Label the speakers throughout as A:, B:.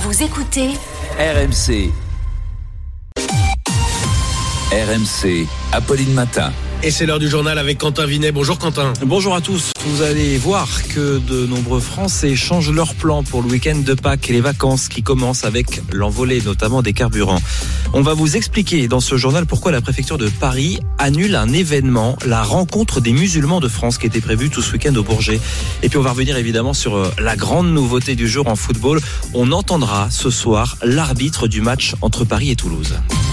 A: Vous écoutez
B: RMC. RMC, Apolline Matin.
C: Et c'est l'heure du journal avec Quentin Vinet. Bonjour Quentin.
D: Bonjour à tous. Vous allez voir que de nombreux Français changent leurs plans pour le week-end de Pâques et les vacances qui commencent avec l'envolée notamment des carburants. On va vous expliquer dans ce journal pourquoi la préfecture de Paris annule un événement, la rencontre des musulmans de France qui était prévue tout ce week-end au Bourget. Et puis on va revenir évidemment sur la grande nouveauté du jour en football. On entendra ce soir l'arbitre du match entre Paris et Toulouse.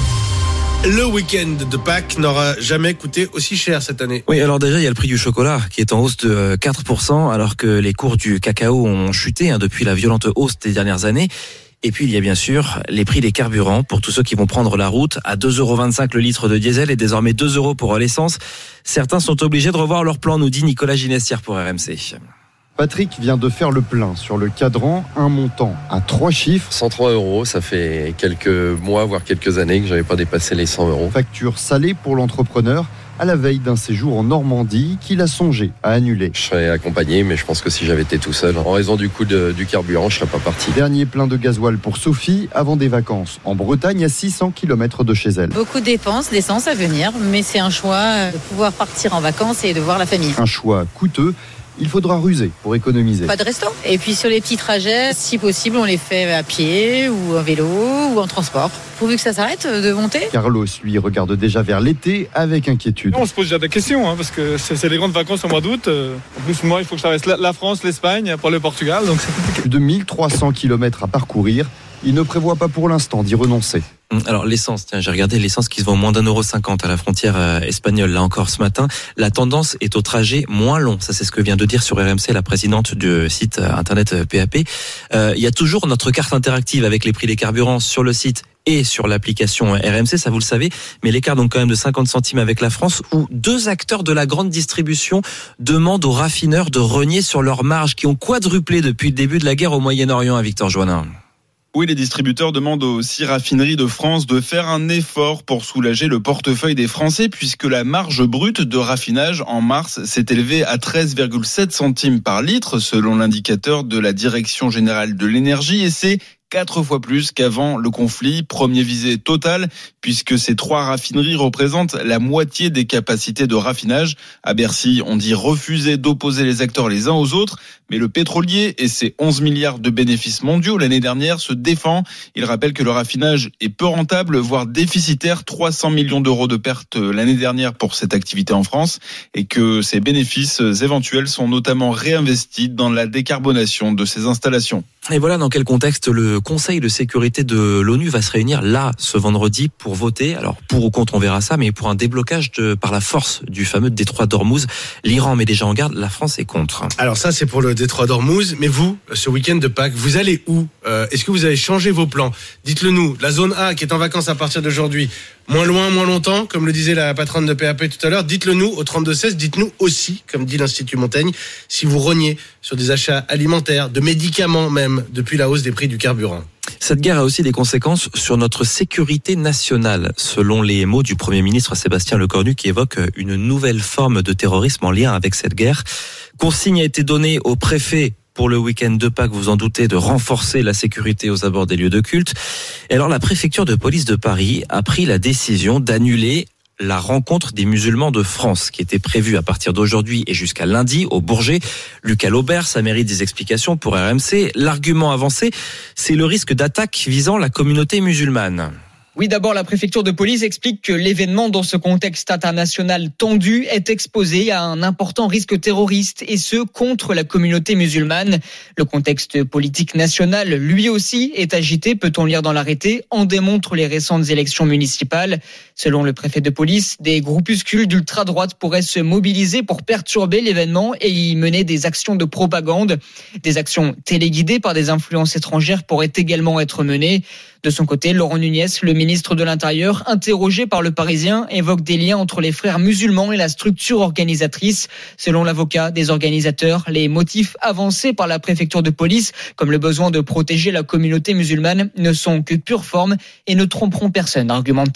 C: Le week-end de Pâques n'aura jamais coûté aussi cher cette année.
D: Oui, alors déjà, il y a le prix du chocolat qui est en hausse de 4%, alors que les cours du cacao ont chuté depuis la violente hausse des dernières années. Et puis, il y a bien sûr les prix des carburants pour tous ceux qui vont prendre la route à 2,25 € le litre de diesel et désormais 2 € pour l'essence. Certains sont obligés de revoir leur plan, nous dit Nicolas Ginestière pour RMC.
E: Patrick vient de faire le plein sur le cadran, un montant à 3 chiffres.
F: 103 €, ça fait quelques mois, voire quelques années que je n'avais pas dépassé les 100 €.
E: Facture salée pour l'entrepreneur à la veille d'un séjour en Normandie qu'il a songé à annuler.
F: Je serais accompagné, mais je pense que si j'avais été tout seul, en raison du coût du carburant, je ne serais pas parti.
E: Dernier plein de gasoil pour Sophie avant des vacances en Bretagne à 600 km de chez elle.
G: Beaucoup de dépenses, d'essence à venir, mais c'est un choix de pouvoir partir en vacances et de voir la famille.
E: Un choix coûteux. Il faudra ruser pour économiser.
G: Pas de resto. Et puis sur les petits trajets, si possible, on les fait à pied ou en vélo ou en transport. Pourvu que ça s'arrête de monter.
E: Carlos, lui, regarde déjà vers l'été avec inquiétude.
H: On se pose déjà des questions, parce que c'est les grandes vacances au mois d'août. En plus, moi, il faut que je traverse la France, l'Espagne, pour le Portugal, donc c'est compliqué.
E: Plus de 1300 km à parcourir. Il ne prévoit pas pour l'instant d'y renoncer.
D: Alors l'essence, tiens, j'ai regardé l'essence qui se vend moins d'1,50 € à la frontière espagnole, là encore ce matin. La tendance est au trajet moins long. Ça, c'est ce que vient de dire sur RMC la présidente du site internet PAP. Il y a toujours notre carte interactive avec les prix des carburants sur le site et sur l'application RMC, ça vous le savez, mais l'écart donc quand même de 50 centimes avec la France, où 2 acteurs de la grande distribution demandent aux raffineurs de rogner sur leurs marges qui ont quadruplé depuis le début de la guerre au Moyen-Orient, à Victor Joannin.
I: Oui, les distributeurs demandent aux 6 raffineries de France de faire un effort pour soulager le portefeuille des Français puisque la marge brute de raffinage en mars s'est élevée à 13,7 centimes par litre selon l'indicateur de la Direction Générale de l'Énergie et c'est 4 fois plus qu'avant le conflit. Premier visé Total, puisque ces 3 raffineries représentent la moitié des capacités de raffinage. À Bercy, on dit refuser d'opposer les acteurs les uns aux autres, mais le pétrolier et ses 11 milliards de bénéfices mondiaux l'année dernière se défend. Il rappelle que le raffinage est peu rentable, voire déficitaire, 300 millions d'euros de pertes l'année dernière pour cette activité en France, et que ces bénéfices éventuels sont notamment réinvestis dans la décarbonation de ces installations.
D: Et voilà dans quel contexte le Conseil de sécurité de l'ONU va se réunir là ce vendredi pour voter, alors pour ou contre on verra ça, mais pour un déblocage par la force du fameux détroit d'Ormuz. L'Iran met déjà en garde, la France est contre.
C: Alors ça c'est pour le détroit d'Ormuz, mais vous, ce week-end de Pâques, vous allez où ? Est-ce que vous avez changé vos plans ? Dites-le nous, la zone A qui est en vacances à partir d'aujourd'hui, moins loin, moins longtemps, comme le disait la patronne de PAP tout à l'heure, dites-le nous au 32-16, dites-nous aussi, comme dit l'Institut Montaigne, si vous rognez sur des achats alimentaires, de médicaments même, depuis la hausse des prix du carburant.
D: Cette guerre a aussi des conséquences sur notre sécurité nationale, selon les mots du Premier ministre Sébastien Lecornu qui évoque une nouvelle forme de terrorisme en lien avec cette guerre. Consigne a été donnée au préfet pour le week-end de Pâques, vous en doutez, de renforcer la sécurité aux abords des lieux de culte. Et alors la préfecture de police de Paris a pris la décision d'annuler la rencontre des musulmans de France qui était prévue à partir d'aujourd'hui et jusqu'à lundi au Bourget. Lucas Laubert, ça mérite des explications pour RMC. L'argument avancé, c'est le risque d'attaque visant la communauté musulmane.
J: Oui, d'abord, la préfecture de police explique que l'événement, dans ce contexte international tendu, est exposé à un important risque terroriste, et ce, contre la communauté musulmane. Le contexte politique national, lui aussi, est agité, peut-on lire dans l'arrêté, en démontrent les récentes élections municipales. Selon le préfet de police, des groupuscules d'ultra-droite pourraient se mobiliser pour perturber l'événement et y mener des actions de propagande. Des actions téléguidées par des influences étrangères pourraient également être menées. De son côté, Laurent Nunez, le ministre de l'Intérieur, interrogé par Le Parisien, évoque des liens entre les frères musulmans et la structure organisatrice. Selon l'avocat des organisateurs, les motifs avancés par la préfecture de police, comme le besoin de protéger la communauté musulmane, ne sont que pure forme et ne tromperont personne, argumente-t-il.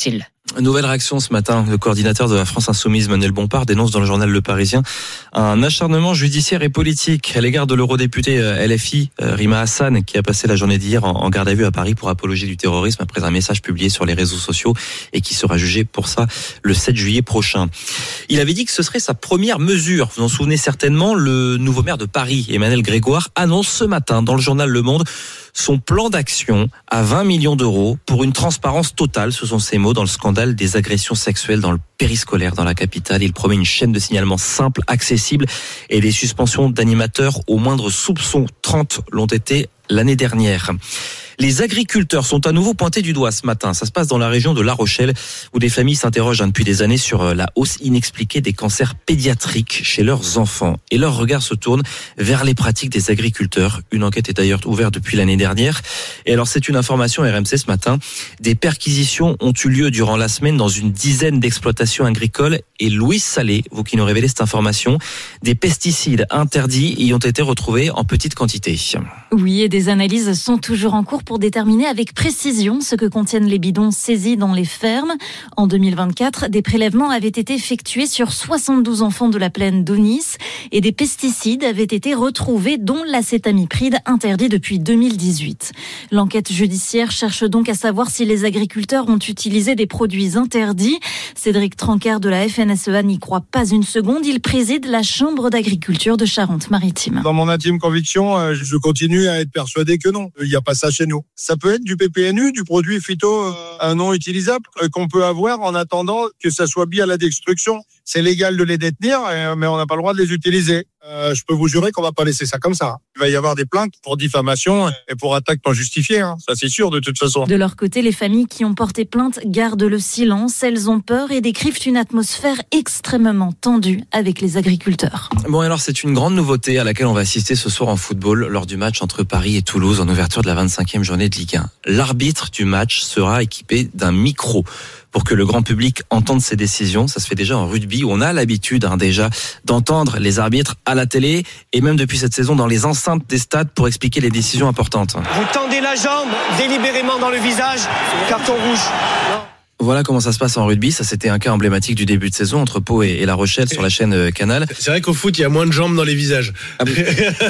D: Nouvelle réaction ce matin. Le coordinateur de la France Insoumise, Manuel Bompard, dénonce dans le journal Le Parisien un acharnement judiciaire et politique à l'égard de l'eurodéputé LFI, Rima Hassan, qui a passé la journée d'hier en garde à vue à Paris pour apologie du terrorisme après un message publié sur les réseaux sociaux et qui sera jugé pour ça le 7 juillet prochain. Il avait dit que ce serait sa première mesure. Vous en souvenez certainement, le nouveau maire de Paris, Emmanuel Grégoire, annonce ce matin dans le journal Le Monde son plan d'action à 20 millions d'euros pour une transparence totale, ce sont ses mots, dans le scandale des agressions sexuelles dans le périscolaire dans la capitale. Il promet une chaîne de signalement simple, accessible et des suspensions d'animateurs au moindre soupçon. 30 l'ont été l'année dernière. Les agriculteurs sont à nouveau pointés du doigt ce matin. Ça se passe dans la région de La Rochelle où des familles s'interrogent depuis des années sur la hausse inexpliquée des cancers pédiatriques chez leurs enfants. Et leur regard se tourne vers les pratiques des agriculteurs. Une enquête est d'ailleurs ouverte depuis l'année dernière. Et alors c'est une information RMC ce matin. Des perquisitions ont eu lieu durant la semaine dans une dizaine d'exploitations agricoles. Et Louise Salé, vous qui nous révélez cette information, des pesticides interdits y ont été retrouvés en petite quantité.
A: Oui, et des analyses sont toujours en cours pour déterminer avec précision ce que contiennent les bidons saisis dans les fermes. En 2024, des prélèvements avaient été effectués sur 72 enfants de la plaine d'Aunis et des pesticides avaient été retrouvés, dont l'acétamipride interdit depuis 2018. L'enquête judiciaire cherche donc à savoir si les agriculteurs ont utilisé des produits interdits. Cédric Trancard de la FNSEA n'y croit pas une seconde. Il préside la Chambre d'agriculture de Charente-Maritime.
K: Dans mon intime conviction, je continue à être persuadé que non. Il n'y a pas ça chez nous. Ça peut être du PPNU, du produit phyto non utilisable qu'on peut avoir en attendant que ça soit mis à la destruction. C'est légal de les détenir, mais on n'a pas le droit de les utiliser. Je peux vous jurer qu'on va pas laisser ça comme ça. Il va y avoir des plaintes pour diffamation et pour attaque non justifiée. Ça, c'est sûr de toute façon.
A: De leur côté, les familles qui ont porté plainte gardent le silence. Elles ont peur et décrivent une atmosphère extrêmement tendue avec les agriculteurs.
D: Bon, alors c'est une grande nouveauté à laquelle on va assister ce soir en football lors du match entre Paris et Toulouse en ouverture de la 25e journée de Ligue 1. L'arbitre du match sera équipé d'un micro pour que le grand public entende ses décisions. Ça se fait déjà en rugby où on a l'habitude déjà d'entendre les arbitres à la télé et même depuis cette saison dans les enceintes des stades pour expliquer les décisions importantes.
L: Vous tendez la jambe délibérément dans le visage, carton rouge. Non.
D: Voilà comment ça se passe en rugby. Ça, c'était un cas emblématique du début de saison entre Pau et La Rochelle sur la chaîne Canal.
C: C'est vrai qu'au foot, il y a moins de jambes dans les visages.
D: Ah bon,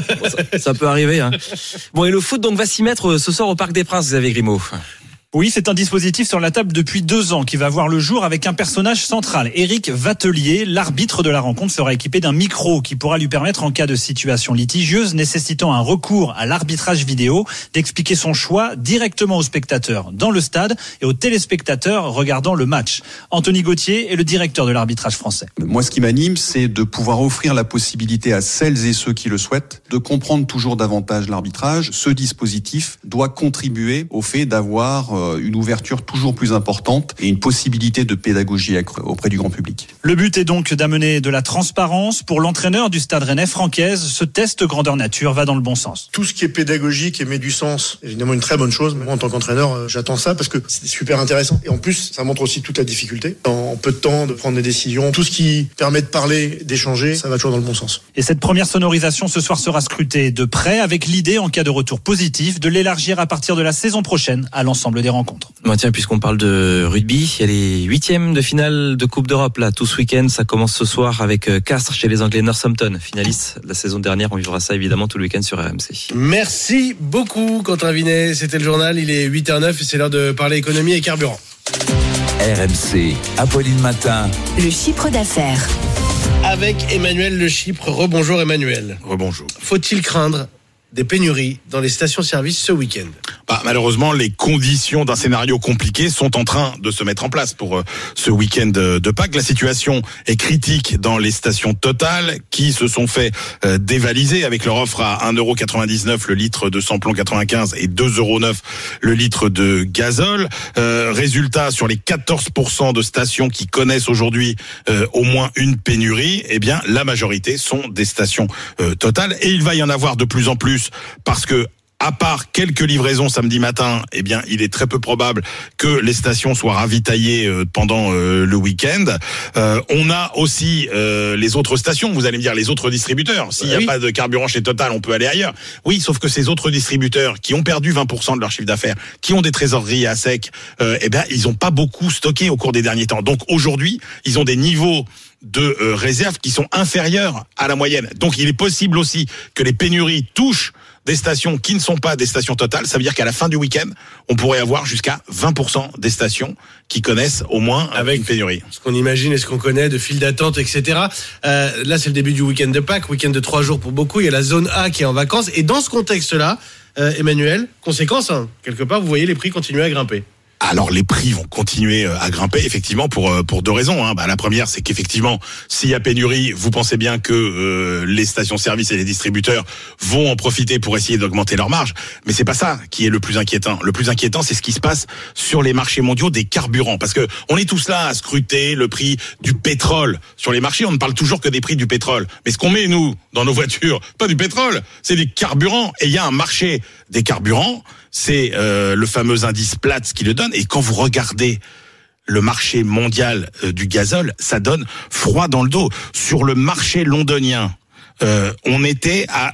D: ça peut arriver. Bon, et le foot donc va s'y mettre ce soir au Parc des Princes, Xavier Grimaud.
M: Oui, c'est un dispositif sur la table depuis 2 ans qui va voir le jour avec un personnage central. Éric Vatelier, l'arbitre de la rencontre, sera équipé d'un micro qui pourra lui permettre, en cas de situation litigieuse nécessitant un recours à l'arbitrage vidéo, d'expliquer son choix directement aux spectateurs dans le stade et aux téléspectateurs regardant le match. Anthony Gauthier est le directeur de l'arbitrage français.
N: Moi, ce qui m'anime, c'est de pouvoir offrir la possibilité à celles et ceux qui le souhaitent de comprendre toujours davantage l'arbitrage. Ce dispositif doit contribuer au fait d'avoir une ouverture toujours plus importante et une possibilité de pédagogie auprès du grand public.
M: Le but est donc d'amener de la transparence. Pour l'entraîneur du Stade Rennais, Francaise, ce test grandeur nature va dans le bon sens.
O: Tout ce qui est pédagogique et met du sens, évidemment une très bonne chose. Moi, en tant qu'entraîneur, j'attends ça parce que c'est super intéressant. Et en plus, ça montre aussi toute la difficulté. En peu de temps, de prendre des décisions. Tout ce qui permet de parler, d'échanger, ça va toujours dans le bon sens.
M: Et cette première sonorisation ce soir sera scrutée de près avec l'idée, en cas de retour positif, de l'élargir à partir de la saison prochaine à l'ensemble des rencontres.
D: Bon, tiens, puisqu'on parle de rugby, il y a les 8e de finale de Coupe d'Europe là tout ce week-end. Ça commence ce soir avec Castres chez les Anglais Northampton, finaliste de la saison dernière. On vivra ça évidemment tout le week-end sur RMC.
C: Merci beaucoup Quentin Vinet. C'était le journal, il est 8h09 et c'est l'heure de parler économie et carburant.
B: RMC, Apolline Matin.
P: Le chiffre d'affaires.
C: Avec Emmanuel Le Chypre. Rebonjour Emmanuel.
Q: Rebonjour.
C: Faut-il craindre des pénuries dans les stations-service ce week-end?
Q: Malheureusement, les conditions d'un scénario compliqué sont en train de se mettre en place pour ce week-end de Pâques. La situation est critique dans les stations Total qui se sont fait dévaliser avec leur offre à 1,99€ le litre de samplon 95 et 2,09€ le litre de gazole. Résultat, sur les 14% de stations qui connaissent aujourd'hui au moins une pénurie, eh bien la majorité sont des stations Total et il va y en avoir de plus en plus parce que à part quelques livraisons samedi matin, eh bien, il est très peu probable que les stations soient ravitaillées pendant le week-end. On a aussi les autres stations, vous allez me dire les autres distributeurs. S'il n'y a pas de carburant chez Total, on peut aller ailleurs. Oui, sauf que ces autres distributeurs qui ont perdu 20% de leur chiffre d'affaires, qui ont des trésoreries à sec, eh ben, ils n'ont pas beaucoup stocké au cours des derniers temps. Donc aujourd'hui, ils ont des niveaux de réserve qui sont inférieurs à la moyenne. Donc il est possible aussi que les pénuries touchent des stations qui ne sont pas des stations Total. Ça veut dire qu'à la fin du week-end, on pourrait avoir jusqu'à 20% des stations qui connaissent au moins avec une pénurie.
C: Ce qu'on imagine et ce qu'on connaît de files d'attente, etc. Là, c'est le début du week-end de Pâques, week-end de 3 jours pour beaucoup. Il y a la zone A qui est en vacances. Et dans ce contexte-là, Emmanuel, conséquence, quelque part, vous voyez les prix continuer à grimper.
Q: Alors les prix vont continuer à grimper effectivement pour deux raisons. La première, c'est qu'effectivement, s'il y a pénurie, vous pensez bien que les stations-service et les distributeurs vont en profiter pour essayer d'augmenter leurs marges. Mais c'est pas ça qui est le plus inquiétant. Le plus inquiétant, c'est ce qui se passe sur les marchés mondiaux des carburants, parce que on est tous là à scruter le prix du pétrole sur les marchés. On ne parle toujours que des prix du pétrole. Mais ce qu'on met nous dans nos voitures, pas du pétrole, c'est des carburants. Et il y a un marché des carburants. C'est le fameux indice Platts qui le donne. Et quand vous regardez le marché mondial du gazole, ça donne froid dans le dos. Sur le marché londonien, on était à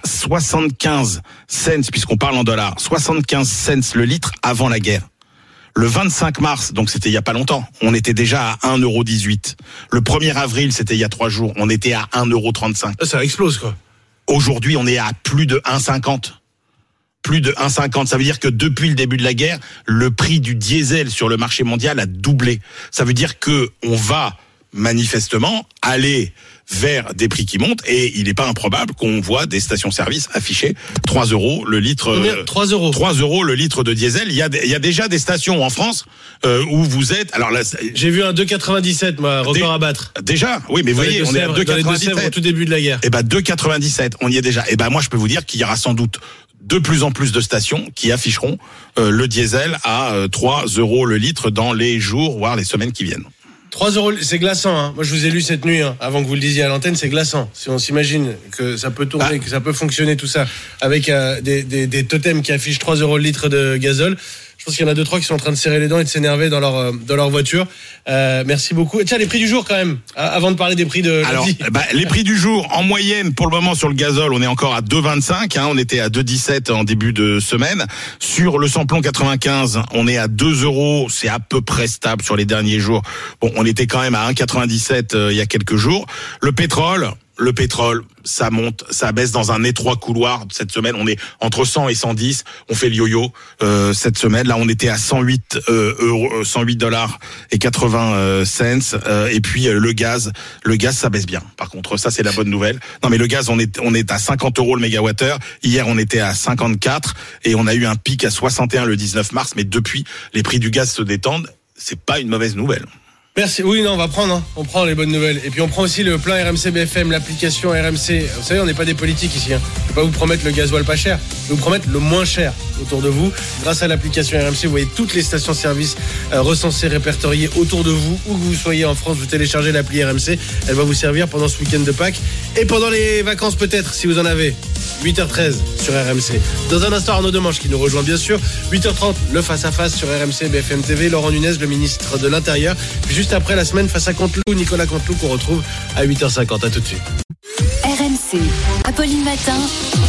Q: 75 cents, puisqu'on parle en dollars, 75 cents le litre avant la guerre. Le 25 mars, donc c'était il y a pas longtemps, on était déjà à 1,18 €. Le 1er avril, c'était il y a 3 jours, on était à 1,35 €.
C: Ça explose, quoi.
Q: Aujourd'hui, on est à plus de 1,50 €. Plus de 1,50. Ça veut dire que depuis le début de la guerre, le prix du diesel sur le marché mondial a doublé. Ça veut dire que on va manifestement aller vers des prix qui montent, et il n'est pas improbable qu'on voit des stations-service afficher 3 € le litre.
C: 3 €.
Q: 3 € le litre de diesel. Il y a déjà des stations en France où vous êtes. Alors là,
C: j'ai vu un 2,97, moi, record à battre.
Q: Déjà, oui, mais vous voyez, on est à 2,97
C: au tout début de la guerre.
Q: Et ben 2,97, on y est déjà. Et ben moi, je peux vous dire qu'il y aura sans doute de plus en plus de stations qui afficheront le diesel à 3 € le litre dans les jours, voire les semaines qui viennent.
C: 3 €, c'est glaçant. Moi, je vous ai lu cette nuit, avant que vous le disiez à l'antenne, c'est glaçant. Si on s'imagine que ça peut tourner, que ça peut fonctionner tout ça, avec des totems qui affichent 3 € le litre de gazole, je pense qu'il y en a 2-3 qui sont en train de serrer les dents et de s'énerver dans leur voiture. Merci beaucoup. Et tiens, les prix du jour quand même, avant de parler des prix de...
Q: Alors, les prix du jour, en moyenne, pour le moment sur le gazole, on est encore à 2,25. On était à 2,17 en début de semaine. Sur le samplon 95, on est à 2 €. C'est à peu près stable sur les derniers jours. Bon, on était quand même à 1,97 il y a quelques jours. Le pétrole, ça monte, ça baisse dans un étroit couloir. Cette semaine, on est entre 100 et 110. On fait le yo-yo cette semaine. Là, on était à 108 $, et 80 cents. Et puis le gaz, ça baisse bien. Par contre, ça c'est la bonne nouvelle. Non, mais le gaz, on est à 50 € le mégawattheure. Hier, on était à 54 et on a eu un pic à 61 le 19 mars. Mais depuis, les prix du gaz se détendent. C'est pas une mauvaise nouvelle.
C: Merci. Oui, non, on va prendre. On prend les bonnes nouvelles. Et puis on prend aussi le plein RMC BFM, l'application RMC. Vous savez, on n'est pas des politiques ici. Je ne vais pas vous promettre le gasoil pas cher. Je vais vous promettre le moins cher autour de vous. Grâce à l'application RMC, vous voyez toutes les stations-service recensées, répertoriées autour de vous. Où que vous soyez en France, vous téléchargez l'appli RMC. Elle va vous servir pendant ce week-end de Pâques. Et pendant les vacances peut-être, si vous en avez. 8h13 sur RMC. Dans un instant, Arnaud Demanche qui nous rejoint bien sûr. 8h30, le face-à-face sur RMC BFM TV. Laurent Nunez, le ministre de l'Intérieur. Puis juste après, la semaine face à Canteloup, Nicolas Canteloup qu'on retrouve à 8h50. À tout de suite.
P: RMC, Apolline Matin.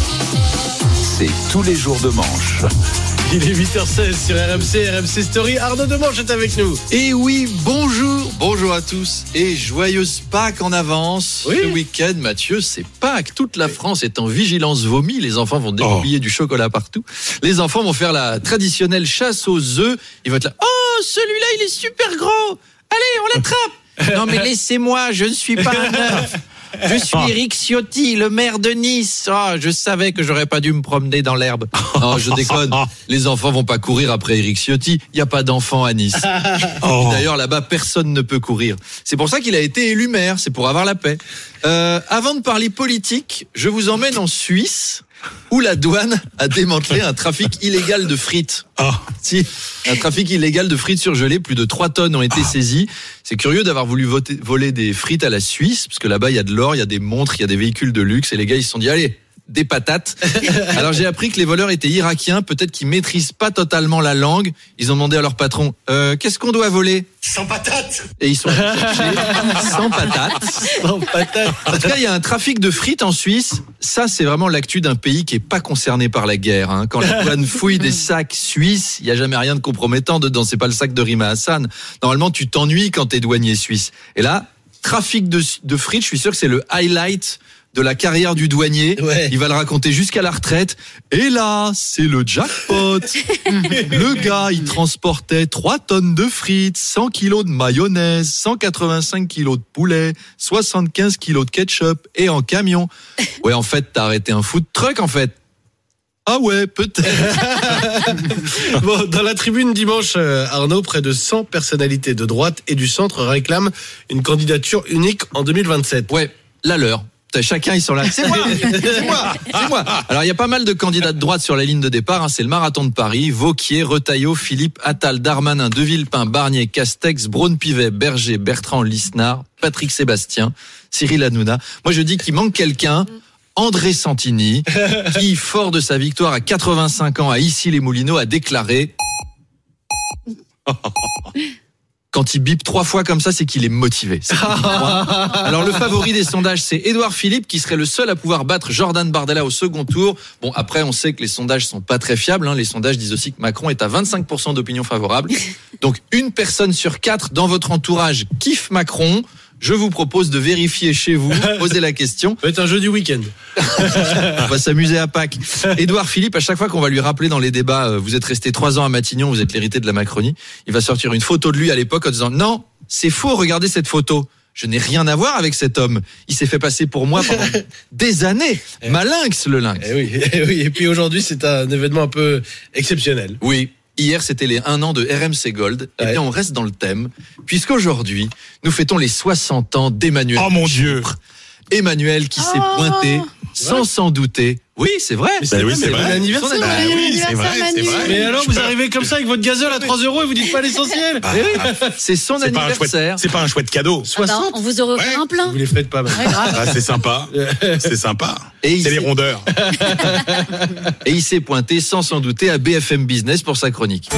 B: C'est tous les jours de manche.
C: Il est 8h16 sur RMC Story. Arnaud Demanche est avec nous.
R: Et oui, bonjour à tous et joyeuse Pâques en avance. Oui. Ce week-end, Mathieu, c'est Pâques. Toute la France est en vigilance vomi. Les enfants vont dégoupiller du chocolat partout. Les enfants vont faire la traditionnelle chasse aux œufs. Ils vont être là. Oh, celui-là, il est super gros. Allez, on l'attrape. Non, mais laissez-moi, je ne suis pas un œuf. Je suis Éric Ciotti, le maire de Nice. Oh, je savais que j'aurais pas dû me promener dans l'herbe. Non, je déconne. Les enfants vont pas courir après Éric Ciotti. Il y a pas d'enfants à Nice. D'ailleurs, là-bas, personne ne peut courir. C'est pour ça qu'il a été élu maire. C'est pour avoir la paix. Avant de parler politique, je vous emmène en Suisse, où la douane a démantelé un trafic illégal de frites. Si, un trafic illégal de frites surgelées, plus de 3 tonnes ont été saisies. C'est curieux d'avoir voulu voler des frites à la Suisse, parce que là-bas, il y a de l'or, il y a des montres, il y a des véhicules de luxe, et les gars, ils se sont dit, allez, des patates. Alors j'ai appris que les voleurs étaient irakiens, peut-être qu'ils maîtrisent pas totalement la langue. Ils ont demandé à leur patron, qu'est-ce qu'on doit voler ?
L: Sans patates.
R: Et ils sont allés chercher sans patates.
C: Sans patates.
R: En tout cas, il y a un trafic de frites en Suisse. Ça, c'est vraiment l'actu d'un pays qui est pas concerné par la guerre. Hein. Quand la douane fouille des sacs suisses, il y a jamais rien de compromettant dedans. C'est pas le sac de Rima Hassan. Normalement, tu t'ennuies quand t'es douanier suisse. Et là, trafic de frites, je suis sûr que c'est le highlight de la carrière du douanier. Ouais. Il va le raconter jusqu'à la retraite. Et là, c'est le jackpot. Le gars, il transportait 3 tonnes de frites, 100 kilos de mayonnaise, 185 kilos de poulet, 75 kilos de ketchup et en camion. Ouais, en fait, t'as arrêté un food truck, en fait. Ah ouais, peut-être.
C: Bon, dans la tribune dimanche, Arnaud, près de 100 personnalités de droite et du centre réclament une candidature unique en 2027.
R: Ouais, la leur. Chacun, ils sont là. C'est moi. Alors, il y a pas mal de candidats de droite sur la ligne de départ. Hein. C'est le marathon de Paris. Wauquiez, Retailleau, Philippe, Attal, Darmanin, De Villepin, Barnier, Castex, Braun-Pivet, Berger, Bertrand, Lisnard, Patrick Sébastien, Cyril Hanouna. Moi, je dis qu'il manque quelqu'un. André Santini, qui, fort de sa victoire à 85 ans à Issy-les-Moulineaux, a déclaré... Quand il bip 3 fois comme ça, c'est qu'il est motivé. Alors le favori des sondages, c'est Édouard Philippe, qui serait le seul à pouvoir battre Jordan Bardella au second tour. Bon, après, on sait que les sondages sont pas très fiables. Hein. Les sondages disent aussi que Macron est à 25% d'opinion favorable. Donc, 1 personne sur 4 dans votre entourage kiffe Macron. Je vous propose de vérifier chez vous, poser la question.
C: Ça va être un jeu du week-end.
R: On va s'amuser à Pâques. Édouard Philippe, à chaque fois qu'on va lui rappeler dans les débats, vous êtes resté 3 ans à Matignon, vous êtes l'héritier de la Macronie, il va sortir une photo de lui à l'époque en disant « Non, c'est faux, regardez cette photo. Je n'ai rien à voir avec cet homme. Il s'est fait passer pour moi pendant des années. Malinx, le lynx. »
C: Oui. Et puis aujourd'hui, c'est un événement un peu exceptionnel.
R: Oui. Hier, c'était les 1 an de RMC Gold. Et bien, on reste dans le thème, puisqu'aujourd'hui, nous fêtons les 60 ans d'Emmanuel.
Q: Oh mon Dieu!
R: Emmanuel qui s'est pointé sans s'en douter. Oui, c'est vrai.
C: C'est bon anniversaire.
Q: Oui, c'est vrai.
C: Mais alors, vous arrivez comme ça avec votre gazole à 3 € et vous dites pas l'essentiel.
R: C'est son anniversaire.
Q: C'est pas un chouette cadeau.
A: 60. On vous aurait offert un plein.
C: Vous les faites pas mal.
Q: C'est sympa. C'est sympa. C'est les rondeurs.
R: Et il s'est pointé sans s'en douter à BFM Business pour sa chronique.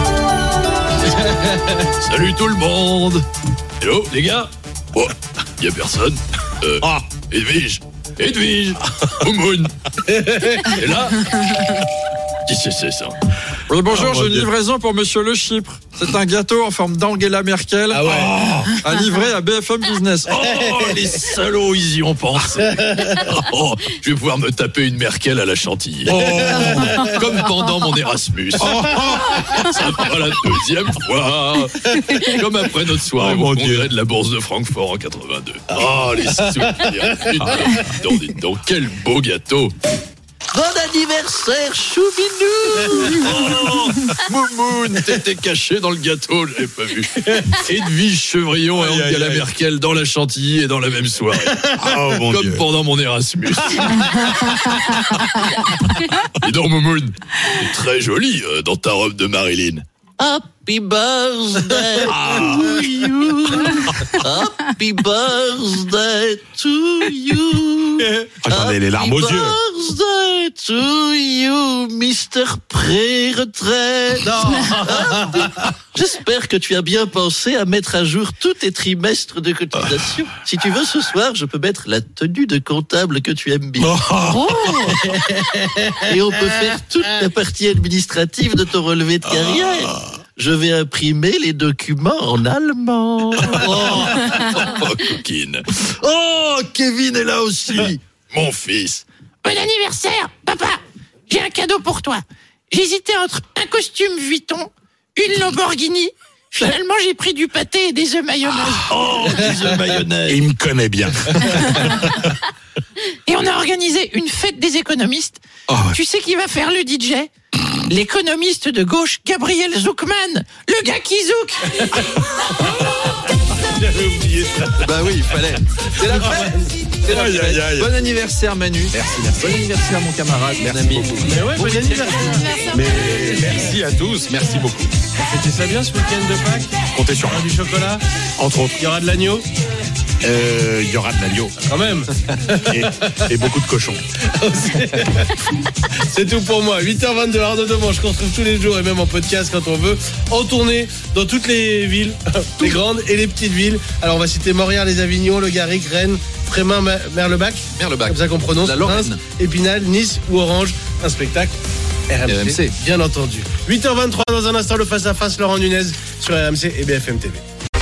S: Salut tout le monde. Hello les gars. Oh, y a personne. Edwige, Moumoun. Et là, qui c'est ça?
R: Oui, bonjour, j'ai une livraison pour Monsieur Le Chypre. C'est un gâteau en forme d'Angela Merkel à livrer à BFM Business.
S: Oh, les salauds, ils y ont pensé. Oh, je vais pouvoir me taper une Merkel à la Chantilly. Comme pendant mon Erasmus. Ça fera la 2e fois. Comme après notre soirée au congrès de la Bourse de Francfort en 82. Oh, les souvenirs. Dites donc, quel beau gâteau.
R: Bon anniversaire, Choubinou.
S: Moumoun, t'étais caché dans le gâteau, je l'avais pas vu. Edwige Chevrillon et Angela Merkel dans la Chantilly et dans la même soirée. Comme Dieu. Pendant mon Erasmus. Et donc, Moumoun, t'es très jolie dans ta robe de Marilyn.
R: Happy birthday to you. Happy birthday to you.
Q: J'en ai les larmes aux yeux.
R: Happy birthday to you, Mr. Pré-retraite. J'espère que tu as bien pensé à mettre à jour tous tes trimestres de cotisation. Si tu veux, ce soir, je peux mettre la tenue de comptable que tu aimes bien. Et on peut faire toute la partie administrative de ton relevé de carrière. Je vais imprimer les documents en allemand.
S: Coquine. Oh, Kevin est là aussi. Mon fils.
T: Bon anniversaire, papa. J'ai un cadeau pour toi. J'hésitais entre un costume Vuitton, une Lamborghini. Finalement, j'ai pris du pâté et des œufs mayonnaise.
S: Des œufs mayonnaise.
Q: Il me connaît bien.
T: Et on a organisé une fête des économistes. Tu sais qui va faire le DJ? L'économiste de gauche, Gabriel Zuckman. Le gars qui zouk.
S: J'avais oublié ça.
R: Bah oui, il fallait. C'est la fête. C'est la fête. Bon anniversaire, Manu.
S: Merci.
R: Bon anniversaire, mon camarade, mon ami.
C: Mais ouais, bon anniversaire.
Q: Mais merci à tous. Merci beaucoup.
C: C'était ça bien ce week-end de Pâques.
Q: Comptez sur moi.
C: Du chocolat.
Q: Entre autres.
C: Il y aura de l'agneau.
Q: Il y aura de l'agneau.
C: Quand même.
Q: Et beaucoup de cochons.
C: C'est tout pour moi. 8h22, Arnaud Demanche, qu'on retrouve tous les jours et même en podcast quand on veut. En tournée dans toutes les villes, les grandes et les petites villes. Alors on va citer Montréal, les Avignon, Le Garrick, Rennes, Frémin, Merlebach. Comme ça qu'on prononce.
R: La Lorraine.
C: Reims, Épinal, Nice ou Orange. Un spectacle RMC, bien entendu. 8h23, dans un instant, le face-à-face, Laurent Nunez sur RMC et BFM TV.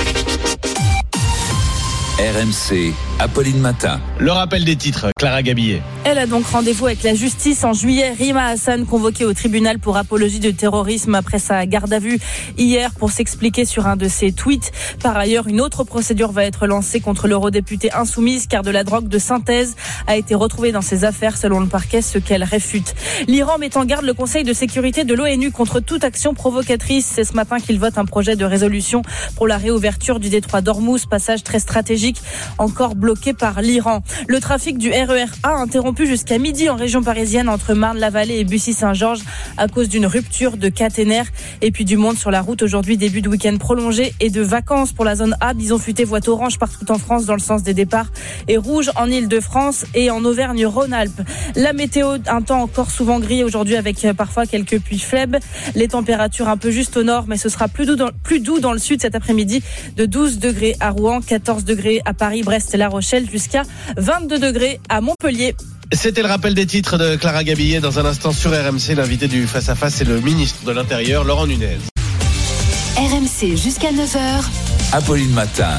B: RMC, Apolline Matin.
U: Le rappel des titres, Clara Gabillet.
V: Elle a donc rendez-vous avec la justice en juillet. Rima Hassan, convoquée au tribunal pour apologie de terrorisme après sa garde à vue hier pour s'expliquer sur un de ses tweets. Par ailleurs, une autre procédure va être lancée contre l'eurodéputée insoumise car de la drogue de synthèse a été retrouvée dans ses affaires selon le parquet, ce qu'elle réfute. L'Iran met en garde le Conseil de sécurité de l'ONU contre toute action provocatrice. C'est ce matin qu'il vote un projet de résolution pour la réouverture du détroit d'Ormuz, passage très stratégique encore bloqué par l'Iran. Le trafic du RER A interrompu jusqu'à midi en région parisienne entre Marne-la-Vallée et Bussy-Saint-Georges à cause d'une rupture de caténaire. Et puis du monde sur la route aujourd'hui, début de week-end prolongé et de vacances pour la zone A. Bison futé voit orange partout en France dans le sens des départs et rouge en Île-de-France et en Auvergne-Rhône-Alpes. La météo, un temps encore souvent gris aujourd'hui avec parfois quelques pluies faibles. Les températures un peu juste au nord, mais ce sera plus doux dans le sud cet après-midi, de 12 degrés à Rouen, 14 degrés à Paris, Brest et La Rochelle, jusqu'à 22 degrés à Montpellier.
C: C'était le rappel des titres de Clara Gabillet. Dans un instant sur RMC, l'invité du face-à-face, c'est le ministre de l'Intérieur, Laurent Nunez.
P: RMC jusqu'à 9h.
B: Apolline Matin.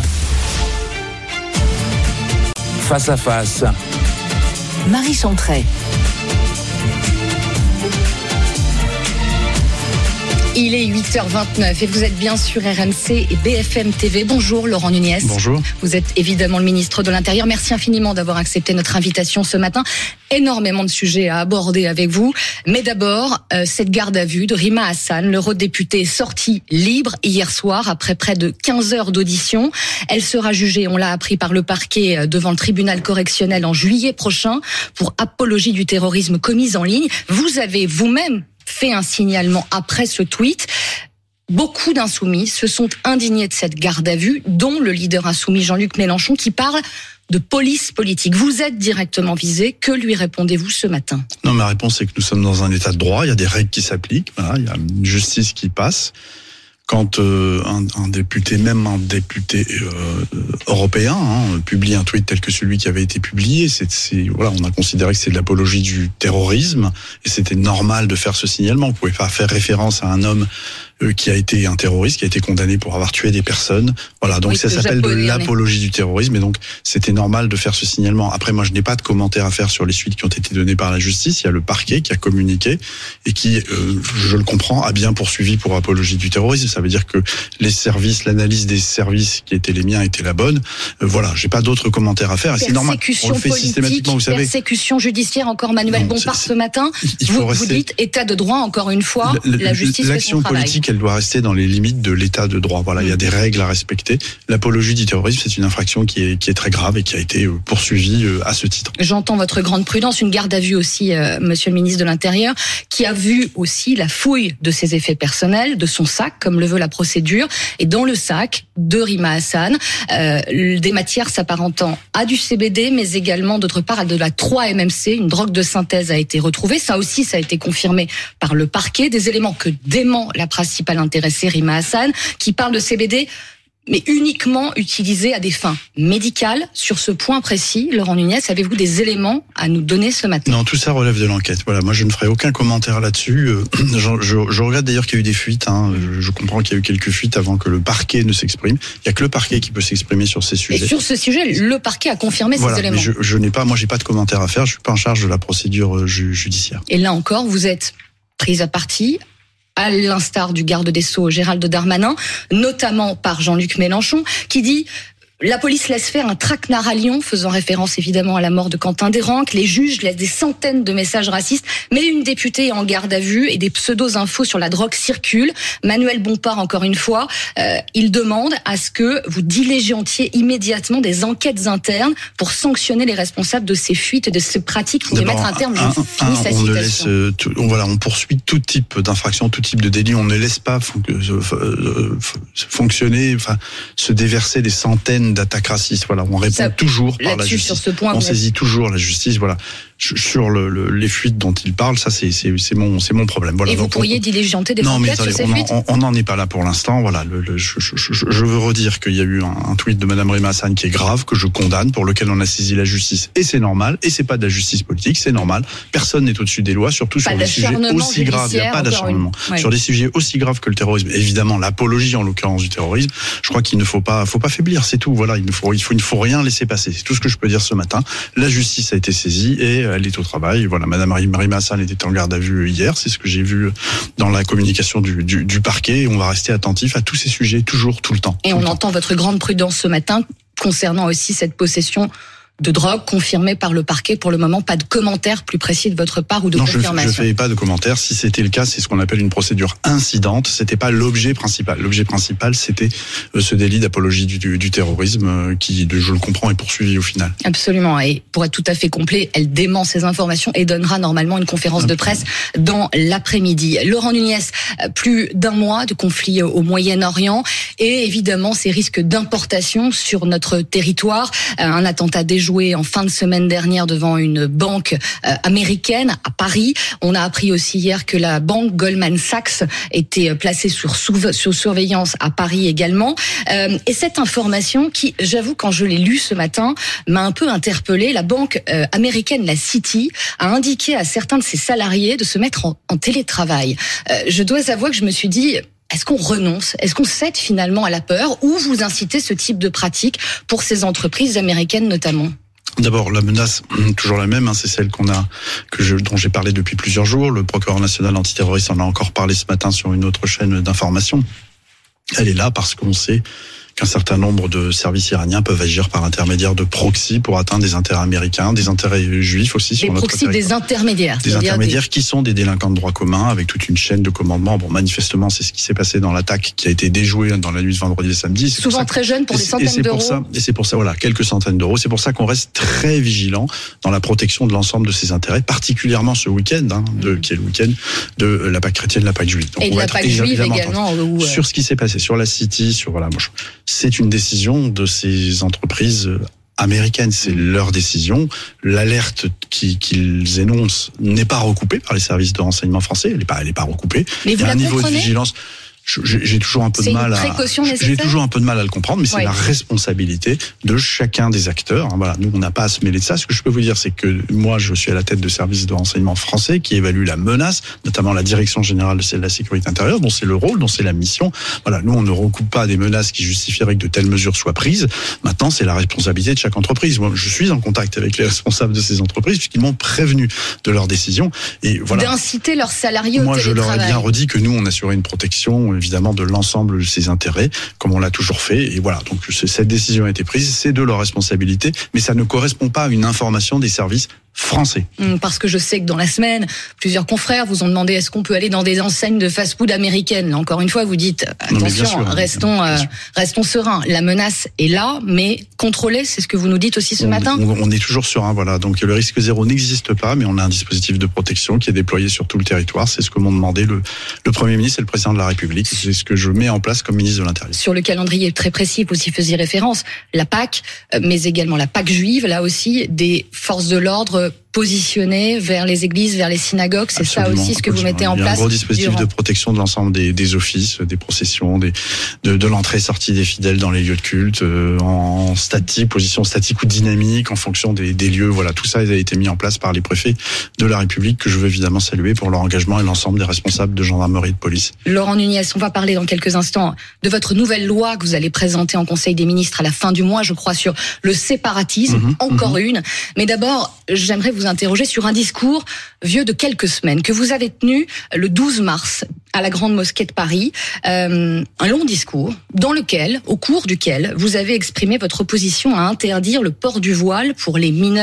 B: Face à face.
P: Marie Chantret.
W: Il est 8h29 et vous êtes bien sur RMC et BFM TV. Bonjour Laurent Nunez.
X: Bonjour.
W: Vous êtes évidemment le ministre de l'Intérieur. Merci infiniment d'avoir accepté notre invitation ce matin. Énormément de sujets à aborder avec vous. Mais d'abord, cette garde à vue de Rima Hassan, l'eurodéputée est sortie libre hier soir après près de 15 heures d'audition. Elle sera jugée, on l'a appris par le parquet, devant le tribunal correctionnel en juillet prochain pour apologie du terrorisme commise en ligne. Vous avez vous-même fait un signalement après ce tweet. Beaucoup d'insoumis se sont indignés de cette garde à vue, dont le leader insoumis Jean-Luc Mélenchon qui parle de police politique. Vous êtes directement visé. Que lui répondez-vous ce matin ?
X: Non, ma réponse est que nous sommes dans un état de droit. Il y a des règles qui s'appliquent. Voilà, il y a une justice qui passe. Quand un député, même un député européen, publie un tweet tel que celui qui avait été publié, voilà, on a considéré que c'est de l'apologie du terrorisme et c'était normal de faire ce signalement. On pouvait pas faire référence à un homme qui a été un terroriste, qui a été condamné pour avoir tué des personnes. Voilà, donc oui, ça s'appelle de l'apologie du terrorisme et donc c'était normal de faire ce signalement. Après, moi, je n'ai pas de commentaires à faire sur les suites qui ont été données par la justice. Il y a le parquet qui a communiqué et qui, je le comprends, a bien poursuivi pour apologie du terrorisme. Ça veut dire que les services, l'analyse des services qui étaient les miens était la bonne. Voilà, j'ai pas d'autres commentaires à faire. Et c'est normal. On le fait systématiquement, vous savez.
W: Persécution judiciaire, encore Manuel Bompard ce matin. Vous dites état de droit, encore une fois, la justice fait son travail.
X: Politique, elle doit rester dans les limites de l'état de droit. Voilà, il y a des règles à respecter. L'apologie du terrorisme, c'est une infraction qui est très grave et qui a été poursuivie à ce titre.
W: J'entends votre grande prudence. Une garde à vue aussi, monsieur le ministre de l'Intérieur, qui a vu aussi la fouille de ses effets personnels, de son sac, comme le veut la procédure. Et dans le sac de Rima Hassan, des matières s'apparentant à du CBD, mais également, d'autre part, à de la 3-MMC, une drogue de synthèse a été retrouvée. Ça aussi, ça a été confirmé par le parquet. Des éléments que dément la principale intéressée, Rima Hassan, qui parle de CBD, mais uniquement utilisé à des fins médicales. Sur ce point précis, Laurent Nunez, avez-vous des éléments à nous donner ce matin ?
X: Non, tout ça relève de l'enquête. Voilà, moi je ne ferai aucun commentaire là-dessus. Je regrette d'ailleurs qu'il y a eu des fuites. Je comprends qu'il y a eu quelques fuites avant que le parquet ne s'exprime. Il n'y a que le parquet qui peut s'exprimer sur ces sujets.
W: Et sur ce sujet, le parquet a confirmé ces éléments.
X: Mais je n'ai pas, moi j'ai pas de commentaire à faire. Je suis pas en charge de la procédure judiciaire.
W: Et là encore, vous êtes prise à partie, à l'instar du garde des Sceaux Gérald Darmanin, notamment par Jean-Luc Mélenchon, qui dit « La police laisse faire un traquenard à Lyon », faisant référence évidemment à la mort de Quentin Desranques. Les juges laissent des centaines de messages racistes, mais une députée est en garde à vue et des pseudos-infos sur la drogue circulent. Manuel Bompard, encore une fois, il demande à ce que vous diligentiez immédiatement des enquêtes internes pour sanctionner les responsables de ces fuites et de ces pratiques pour y mettre un terme. Je finis sa citation.
X: On poursuit tout type d'infraction, tout type de délit. On ne laisse pas fonctionner, se déverser des centaines peine d'attaque raciste. Voilà, on répond toujours par la justice.
W: Sur ce point,
X: on saisit toujours la justice. Voilà, sur les fuites dont il parle, ça c'est mon problème. Voilà.
W: Et vous pourriez diligenter des enquêtes sur ces fuites ?
X: On n'en est pas là pour l'instant. Voilà, je veux redire qu'il y a eu un tweet de Madame Rima Hassan qui est grave, que je condamne, pour lequel on a saisi la justice, et c'est normal. Et c'est pas de la justice politique, c'est normal. Personne n'est au-dessus des lois, surtout sur des sujets aussi graves. Il n'y a pas d'acharnement. Sur des sujets aussi graves que le terrorisme, évidemment l'apologie en l'occurrence du terrorisme, je crois qu'il ne faut pas faiblir, c'est tout. Voilà, il ne faut rien laisser passer. C'est tout ce que je peux dire ce matin. La justice a été saisie et elle est au travail. Voilà, Madame Rima Hassan était en garde à vue hier, c'est ce que j'ai vu dans la communication du parquet. Et on va rester attentif à tous ces sujets, toujours, tout le temps.
W: Et on entend votre grande prudence ce matin concernant aussi cette possession de drogue confirmée par le parquet. Pour le moment, pas de commentaire plus précis de votre part ou de confirmation.
X: Non, je fais pas de commentaire. Si c'était le cas, c'est ce qu'on appelle une procédure incidente. C'était pas l'objet principal. L'objet principal, c'était ce délit d'apologie du terrorisme qui, je le comprends, est poursuivi au final.
W: Absolument. Et pour être tout à fait complet, elle dément ces informations et donnera normalement une conférence de presse dans l'après-midi. Laurent Nunez, plus d'un mois de conflit au Moyen-Orient et évidemment ces risques d'importation sur notre territoire. Un attentat déjoué en fin de semaine dernière devant une banque américaine à Paris. On a appris aussi hier que la banque Goldman Sachs était placée sur surveillance à Paris également. Et cette information qui, j'avoue, quand je l'ai lue ce matin, m'a un peu interpellée. La banque américaine, la Citi, a indiqué à certains de ses salariés de se mettre en télétravail. Je dois avouer que je me suis dit... Est-ce qu'on renonce ? Est-ce qu'on cède finalement à la peur ? Ou vous incitez ce type de pratique pour ces entreprises américaines notamment ?
X: D'abord, la menace, toujours la même, c'est celle dont j'ai parlé depuis plusieurs jours. Le procureur national antiterroriste en a encore parlé ce matin sur une autre chaîne d'information. Elle est là parce qu'on sait qu'un certain nombre de services iraniens peuvent agir par intermédiaire de proxy pour atteindre des intérêts américains, des intérêts juifs aussi sur notre territoire.
W: Des intermédiaires.
X: Des intermédiaires qui sont des délinquants de droit commun avec toute une chaîne de commandement. Bon, manifestement, c'est ce qui s'est passé dans l'attaque qui a été déjouée dans la nuit de vendredi et samedi.
W: Souvent très jeune pour des centaines d'euros.
X: Et c'est pour ça, voilà, quelques centaines d'euros. C'est pour ça qu'on reste très vigilant dans la protection de l'ensemble de ces intérêts, particulièrement ce week-end, qui est le week-end de la Pâque chrétienne, la Pâque juive.
W: Donc, et de la Pâque juive également.
X: Sur ce qui s'est passé, sur la City, c'est une décision de ces entreprises américaines, c'est leur décision. L'alerte qu'ils énoncent n'est pas recoupée par les services de renseignement français, elle n'est pas recoupée.
W: Mais vous la comprenez ?
X: Niveau de vigilance. J'ai toujours un peu de mal à le comprendre, mais c'est la responsabilité de chacun des acteurs. Voilà, nous on n'a pas à se mêler de ça. Ce que je peux vous dire, c'est que moi je suis à la tête de services de renseignement français qui évaluent la menace, notamment la Direction générale de la sécurité intérieure, dont c'est le rôle, dont c'est la mission. Voilà, nous on ne recoupe pas des menaces qui justifieraient que de telles mesures soient prises. Maintenant, c'est la responsabilité de chaque entreprise. Moi, je suis en contact avec les responsables de ces entreprises puisqu'ils m'ont prévenu de leurs décisions. Et voilà.
W: D'inciter leurs salariés au télétravail.
X: Moi, je leur ai bien redit que nous on assurait une protection évidemment de l'ensemble de ses intérêts, comme on l'a toujours fait. Et voilà, donc cette décision a été prise, c'est de leur responsabilité, mais ça ne correspond pas à une information des services français.
W: Parce que je sais que dans la semaine, plusieurs confrères vous ont demandé est-ce qu'on peut aller dans des enseignes de fast-food américaines. Là, encore une fois, vous dites attention, restons sereins. La menace est là, mais contrôlée, c'est ce que vous nous dites aussi ce matin.
X: On est toujours serein, voilà. Donc le risque zéro n'existe pas, mais on a un dispositif de protection qui est déployé sur tout le territoire. C'est ce que m'ont demandé le Premier ministre et le Président de la République. C'est ce que je mets en place comme ministre de l'Intérieur.
W: Sur le calendrier très précis, vous y faisiez référence, la Pâque, mais également la Pâque juive, là aussi, des forces de l'ordre positionnées vers les églises, vers les synagogues. C'est ça aussi ce que vous mettez en place. Il y a un
X: gros dispositif de protection de l'ensemble des offices, des processions, de l'entrée-sortie des fidèles dans les lieux de culte, en position statique ou dynamique, en fonction des lieux. Voilà, tout ça a été mis en place par les préfets de la République que je veux évidemment saluer pour leur engagement et l'ensemble des responsables de gendarmerie et de police.
W: Laurent Nunez, on va parler dans quelques instants de votre nouvelle loi que vous allez présenter en Conseil des ministres à la fin du mois, je crois, sur le séparatisme. Encore une. Mais d'abord, j'aimerais vous interroger sur un discours vieux de quelques semaines que vous avez tenu le 12 mars à la Grande Mosquée de Paris. Un long discours au cours duquel vous avez exprimé votre opposition à interdire le port du voile pour les mineurs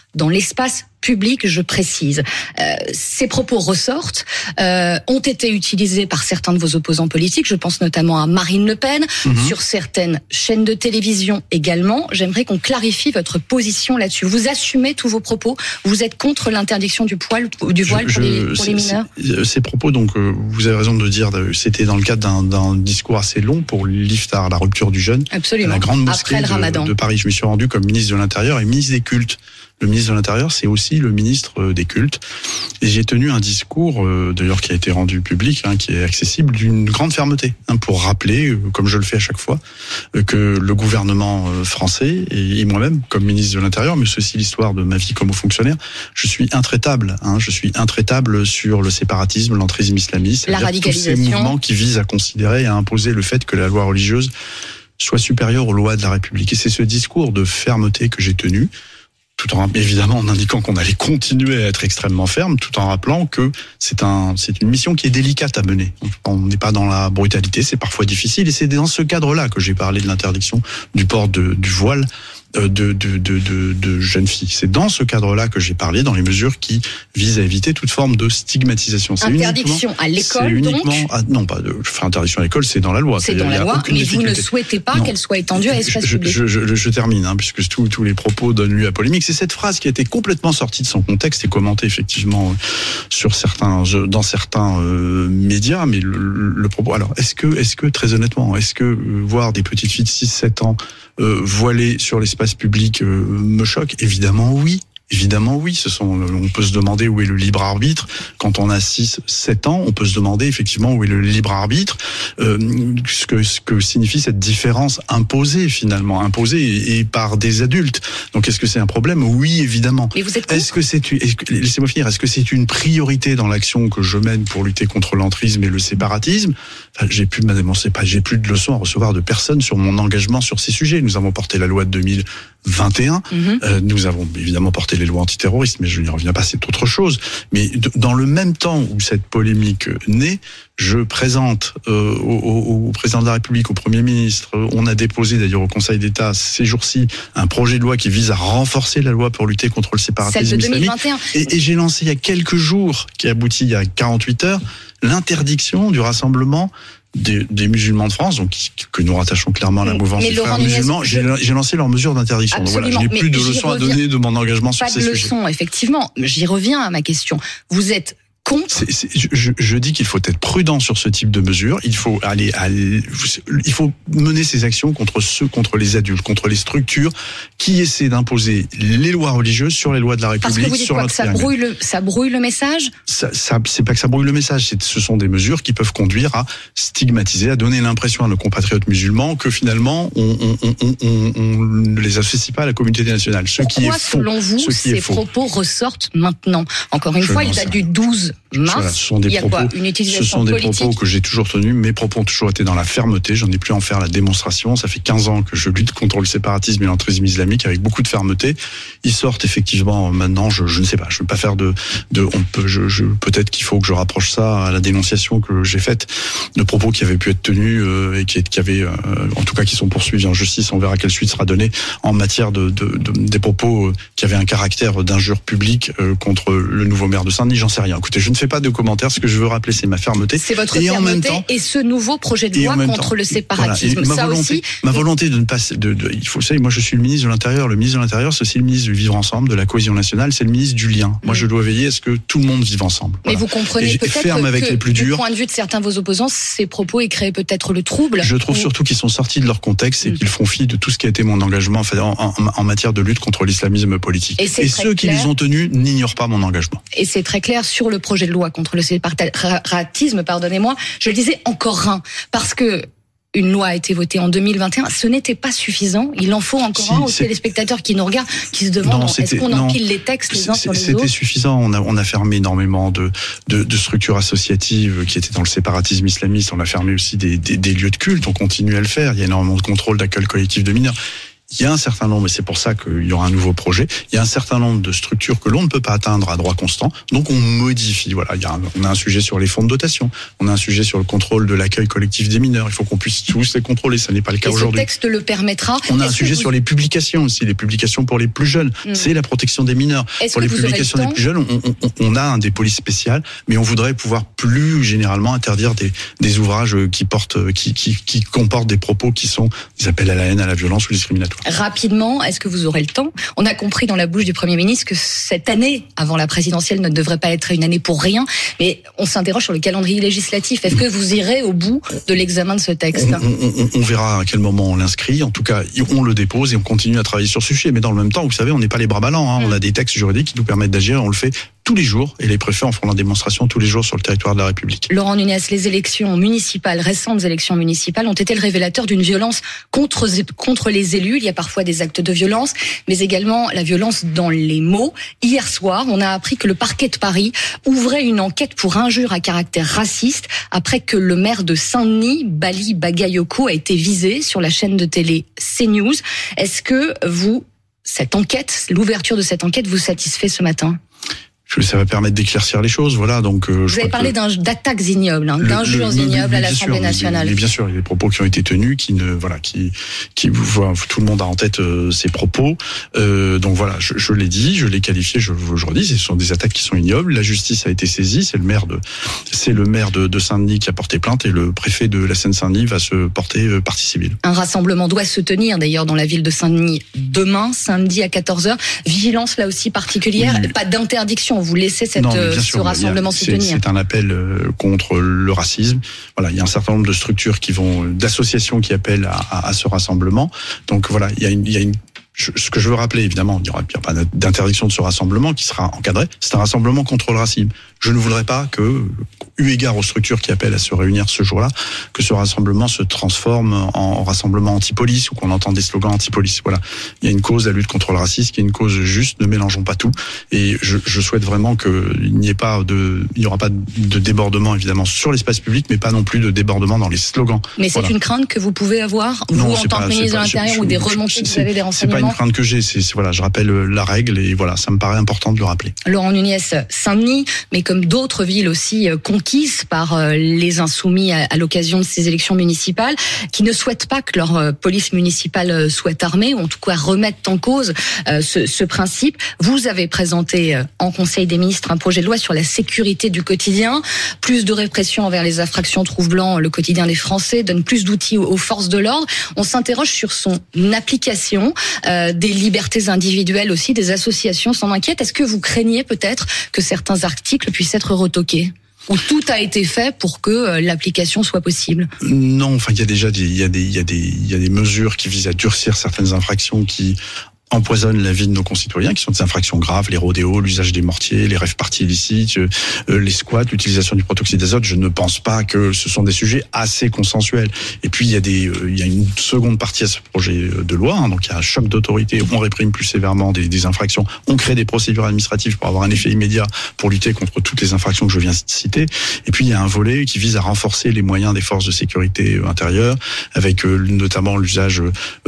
W: dans l'espace public, je précise. Ces propos ressortent, ont été utilisés par certains de vos opposants politiques, je pense notamment à Marine Le Pen, sur certaines chaînes de télévision également. J'aimerais qu'on clarifie votre position là-dessus. Vous assumez tous vos propos, vous êtes contre l'interdiction du voile pour les mineurs?
X: Ces propos, donc, vous avez raison de le dire, c'était dans le cadre d'un discours assez long pour l'Iftar, la rupture du jeûne.
W: Absolument.
X: À la grande mosquée de Paris. Je me suis rendu comme ministre de l'Intérieur et ministre des cultes. Le ministre de l'Intérieur, c'est aussi le ministre des cultes. Et j'ai tenu un discours, d'ailleurs, qui a été rendu public, qui est accessible, d'une grande fermeté, pour rappeler, comme je le fais à chaque fois, que le gouvernement français, et moi-même, comme ministre de l'Intérieur, mais c'est aussi l'histoire de ma vie comme haut fonctionnaire, je suis intraitable. Je suis intraitable sur le séparatisme, l'entrisme islamiste,
W: la radicalisation.
X: Tous ces mouvements qui visent à considérer et à imposer le fait que la loi religieuse soit supérieure aux lois de la République. Et c'est ce discours de fermeté que j'ai tenu, tout en évidemment en indiquant qu'on allait continuer à être extrêmement ferme, tout en rappelant que c'est une mission qui est délicate à mener. On n'est pas dans la brutalité, c'est parfois difficile, et c'est dans ce cadre-là que j'ai parlé de l'interdiction du port du voile de jeunes filles. C'est dans ce cadre-là que j'ai parlé, dans les mesures qui visent à éviter toute forme de stigmatisation.
W: Interdiction à l'école, donc
X: non, pas de interdiction à l'école, c'est dans la loi.
W: C'est dans la loi, mais vous ne souhaitez pas qu'elle soit étendue à l'espace public.
X: Je termine, puisque tous les propos donnent lieu à polémique. C'est cette phrase qui a été complètement sortie de son contexte et commentée effectivement dans certains médias, mais le propos. Alors, est-ce que très honnêtement, voir des petites filles de 6-7 ans voilées sur l'espace public me choque? Évidemment oui. Évidemment, oui. On peut se demander où est le libre arbitre. Quand on a 6-7 ans, on peut se demander effectivement où est le libre arbitre. Ce que signifie cette différence imposée et par des adultes. Donc, est-ce que c'est un problème? Oui, évidemment.
W: Mais vous êtes
X: laissez-moi finir. Est-ce que c'est une priorité dans l'action que je mène pour lutter contre l'entrisme et le séparatisme? J'ai plus de leçons à recevoir de personne sur mon engagement sur ces sujets. Nous avons porté la loi de 2021. Nous avons évidemment porté les lois antiterroristes, mais je n'y reviens pas, c'est autre chose. Mais dans le même temps où cette polémique naît, je présente au président de la République, au Premier ministre, on a déposé d'ailleurs au Conseil d'État ces jours-ci un projet de loi qui vise à renforcer la loi pour lutter contre le séparatisme islamique. Et j'ai lancé il y a quelques jours, qui aboutit il y a 48 heures, l'interdiction du rassemblement des musulmans de France, donc que nous rattachons clairement à la mouvance des frères musulmans. J'ai lancé leurs mesures d'interdiction. Donc voilà, je n'ai plus de leçons à donner de mon engagement sur ces sujets.
W: Pas de leçons, effectivement. J'y reviens à ma question. Vous êtes contre?
X: Je dis qu'il faut être prudent sur ce type de mesures. Il faut mener ces actions contre les adultes, contre les structures qui essaient d'imposer les lois religieuses sur les lois de la République.
W: Parce que vous dites quoi, que ça brouille le message?
X: C'est pas que ça brouille le message. Ce sont des mesures qui peuvent conduire à stigmatiser, à donner l'impression à nos compatriotes musulmans que finalement on ne les associe pas à la communauté nationale.
W: Pourquoi, selon vous, ces propos ressortent maintenant? Encore une fois, il date du 12 mars.
X: Il y a quoi? Une utilisation politique? Ce sont des propos que j'ai toujours tenus. Mes propos ont toujours été dans la fermeté. J'en ai plus à en faire la démonstration. Ça fait 15 ans que je lutte contre le séparatisme et l'entrisme islamique avec beaucoup de fermeté. Ils sortent effectivement maintenant. Je ne sais pas. Je ne veux pas faire peut-être qu'il faut que je rapproche ça à la dénonciation que j'ai faite de propos qui avaient pu être tenus et en tout cas qui sont poursuivis en justice. On verra quelle suite sera donnée en matière des propos qui avaient un caractère d'injure publique contre le nouveau maire de Saint-Denis. J'en sais rien. Écoutez, je ne fais pas de commentaires. Ce que je veux rappeler, c'est ma fermeté.
W: C'est votre fermeté et ce nouveau projet de loi contre le séparatisme.
X: Ma volonté de ne pas, il faut le savoir, moi je suis le ministre de l'Intérieur. Le ministre de l'Intérieur, c'est aussi le ministre du vivre ensemble, de la cohésion nationale. C'est le ministre du lien. Moi, je dois veiller à ce que tout le monde vive ensemble.
W: Mais vous comprenez peut-être que du point de vue de certains de vos opposants, ces propos créent peut-être le trouble.
X: Je trouve surtout qu'ils sont sortis de leur contexte et qu'ils font fi de tout ce qui a été mon engagement en matière de lutte contre l'islamisme politique. Et ceux qui les ont tenus n'ignorent pas mon engagement.
W: Et c'est très clair sur le projet de loi contre le séparatisme, pardonnez-moi, je le disais encore un, parce que une loi a été votée en 2021, ce n'était pas suffisant, il en faut encore un aux téléspectateurs qui nous regardent, qui se demandent est-ce qu'on empile les textes les uns sur les autres?
X: C'était suffisant, on a fermé énormément de structures associatives qui étaient dans le séparatisme islamiste, on a fermé aussi des lieux de culte, on continue à le faire, il y a énormément de contrôle d'accueil collectif de mineurs. il y a un certain nombre, et c'est pour ça qu'il y aura un nouveau projet, il y a un certain nombre de structures que l'on ne peut pas atteindre à droit constant, donc on modifie. Voilà, on a un sujet sur les fonds de dotation, on a un sujet sur le contrôle de l'accueil collectif des mineurs, il faut qu'on puisse tous les contrôler, ça n'est pas le cas aujourd'hui.
W: Ce texte le permettra.
X: On a un sujet sur les publications aussi, les publications pour les plus jeunes, c'est la protection des mineurs. Pour les publications des plus jeunes, on a des polices spéciales, mais on voudrait pouvoir plus généralement interdire des ouvrages qui comportent des propos qui sont des appels à la haine, à la violence ou discriminatoires.
W: Rapidement, est-ce que vous aurez le temps ? On a compris dans la bouche du Premier ministre que cette année, avant la présidentielle, ne devrait pas être une année pour rien, mais on s'interroge sur le calendrier législatif. Est-ce que vous irez au bout de l'examen de ce texte ?
X: On verra à quel moment on l'inscrit. En tout cas, on le dépose et on continue à travailler sur ce sujet. Mais dans le même temps, vous savez, on n'est pas les bras ballants. On a des textes juridiques qui nous permettent d'agir. On le fait tous les jours et les préfets en font la démonstration tous les jours sur le territoire de la République.
W: Laurent Nunez, les élections municipales, récentes élections municipales, ont été le révélateur d'une violence contre les élus. Il y a parfois des actes de violence, mais également la violence dans les mots. Hier soir, on a appris que le parquet de Paris ouvrait une enquête pour injure à caractère raciste après que le maire de Saint-Denis, Bali Bagayoko, a été visé sur la chaîne de télé CNews. Est-ce que l'ouverture de cette enquête vous satisfait ce matin ?
X: Ça va permettre d'éclaircir les choses, voilà. Donc,
W: vous avez parlé d'attaques ignobles, d'injures ignobles à l'Assemblée nationale.
X: Mais bien sûr, il y a des propos qui ont été tenus, tout le monde a en tête ces propos. Donc voilà, je l'ai dit, je l'ai qualifié, je redis, ce sont des attaques qui sont ignobles. La justice a été saisie, c'est le maire de Saint-Denis qui a porté plainte et le préfet de la Seine-Saint-Denis va se porter partie civile.
W: Un rassemblement doit se tenir d'ailleurs dans la ville de Saint-Denis demain, samedi à 14h. Vigilance là aussi particulière, pas d'interdiction. Vous laissez ce rassemblement se tenir.
X: C'est un appel contre le racisme. Voilà, il y a un certain nombre de structures d'associations qui appellent à ce rassemblement. Donc voilà, ce que je veux rappeler, évidemment, il n'y aura pas d'interdiction de ce rassemblement qui sera encadré. C'est un rassemblement contre le racisme. Je ne voudrais pas que, eu égard aux structures qui appellent à se réunir ce jour-là, que ce rassemblement se transforme en rassemblement anti-police ou qu'on entende des slogans anti-police. Voilà. Il y a une cause, la lutte contre le racisme, qui est une cause juste. Ne mélangeons pas tout. Et je souhaite vraiment qu'il n'y aura pas de débordement, évidemment, sur l'espace public, mais pas non plus de débordement dans les slogans.
W: Mais c'est une crainte que vous pouvez avoir, en tant que ministre de l'Intérieur, ou des remontées que vous avez des renseignements?
X: C'est pas une crainte que j'ai. Je rappelle la règle et voilà, ça me paraît important de le rappeler.
W: Laurent Nunez, Saint-Denis, mais comme d'autres villes aussi conquises par les insoumis à l'occasion de ces élections municipales, qui ne souhaitent pas que leur police municipale soit armée, ou en tout cas remettent en cause ce principe. Vous avez présenté en Conseil des ministres un projet de loi sur la sécurité du quotidien, plus de répression envers les infractions troublant le quotidien des Français, donne plus d'outils aux forces de l'ordre. On s'interroge sur son application, des libertés individuelles aussi, des associations s'en inquiètent. Est-ce que vous craignez peut-être que certains articles puissent être retoqués? Où tout a été fait pour que l'application soit possible?
X: Non, enfin, il y a déjà des mesures qui visent à durcir certaines infractions qui empoisonnent la vie de nos concitoyens, qui sont des infractions graves, les rodéos, l'usage des mortiers, les rave-parties illicites, les squats, l'utilisation du protoxyde d'azote. Je ne pense pas que ce sont des sujets assez consensuels. Et puis il y a une seconde partie à ce projet de loi, donc il y a un choc d'autorité, on réprime plus sévèrement des infractions, on crée des procédures administratives pour avoir un effet immédiat pour lutter contre toutes les infractions que je viens de citer. Et puis il y a un volet qui vise à renforcer les moyens des forces de sécurité intérieure, avec notamment l'usage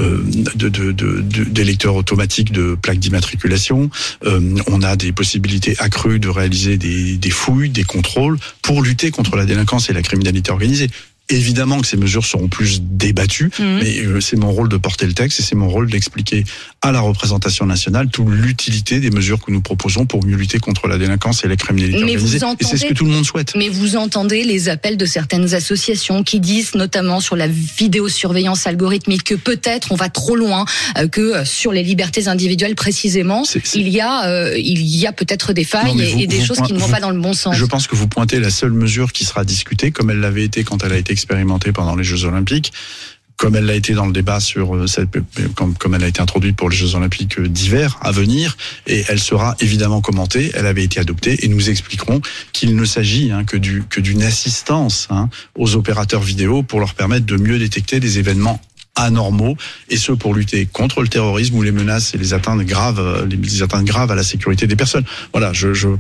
X: des lecteurs automatiques de plaques d'immatriculation. On a des possibilités accrues de réaliser des fouilles, des contrôles pour lutter contre la délinquance et la criminalité organisée. Évidemment que ces mesures seront plus débattues, mais c'est mon rôle de porter le texte et c'est mon rôle d'expliquer à la représentation nationale toute l'utilité des mesures que nous proposons pour mieux lutter contre la délinquance et la criminalité organisée. Et c'est ce que tout le monde souhaite.
W: Mais vous entendez les appels de certaines associations qui disent, notamment sur la vidéosurveillance algorithmique, que peut-être on va trop loin, que sur les libertés individuelles précisément, il y a peut-être des failles et des choses qui ne vont pas dans le bon sens.
X: Je pense que vous pointez la seule mesure qui sera discutée, comme elle l'avait été quand elle a été expérimentée pendant les Jeux Olympiques, comme elle l'a été dans le débat comme elle a été introduite pour les Jeux Olympiques d'hiver à venir, et elle sera évidemment commentée. Elle avait été adoptée et nous expliquerons qu'il ne s'agit que d'une assistance aux opérateurs vidéo pour leur permettre de mieux détecter des événements anormaux, et ce pour lutter contre le terrorisme ou les menaces et les atteintes graves à la sécurité des personnes. Voilà, je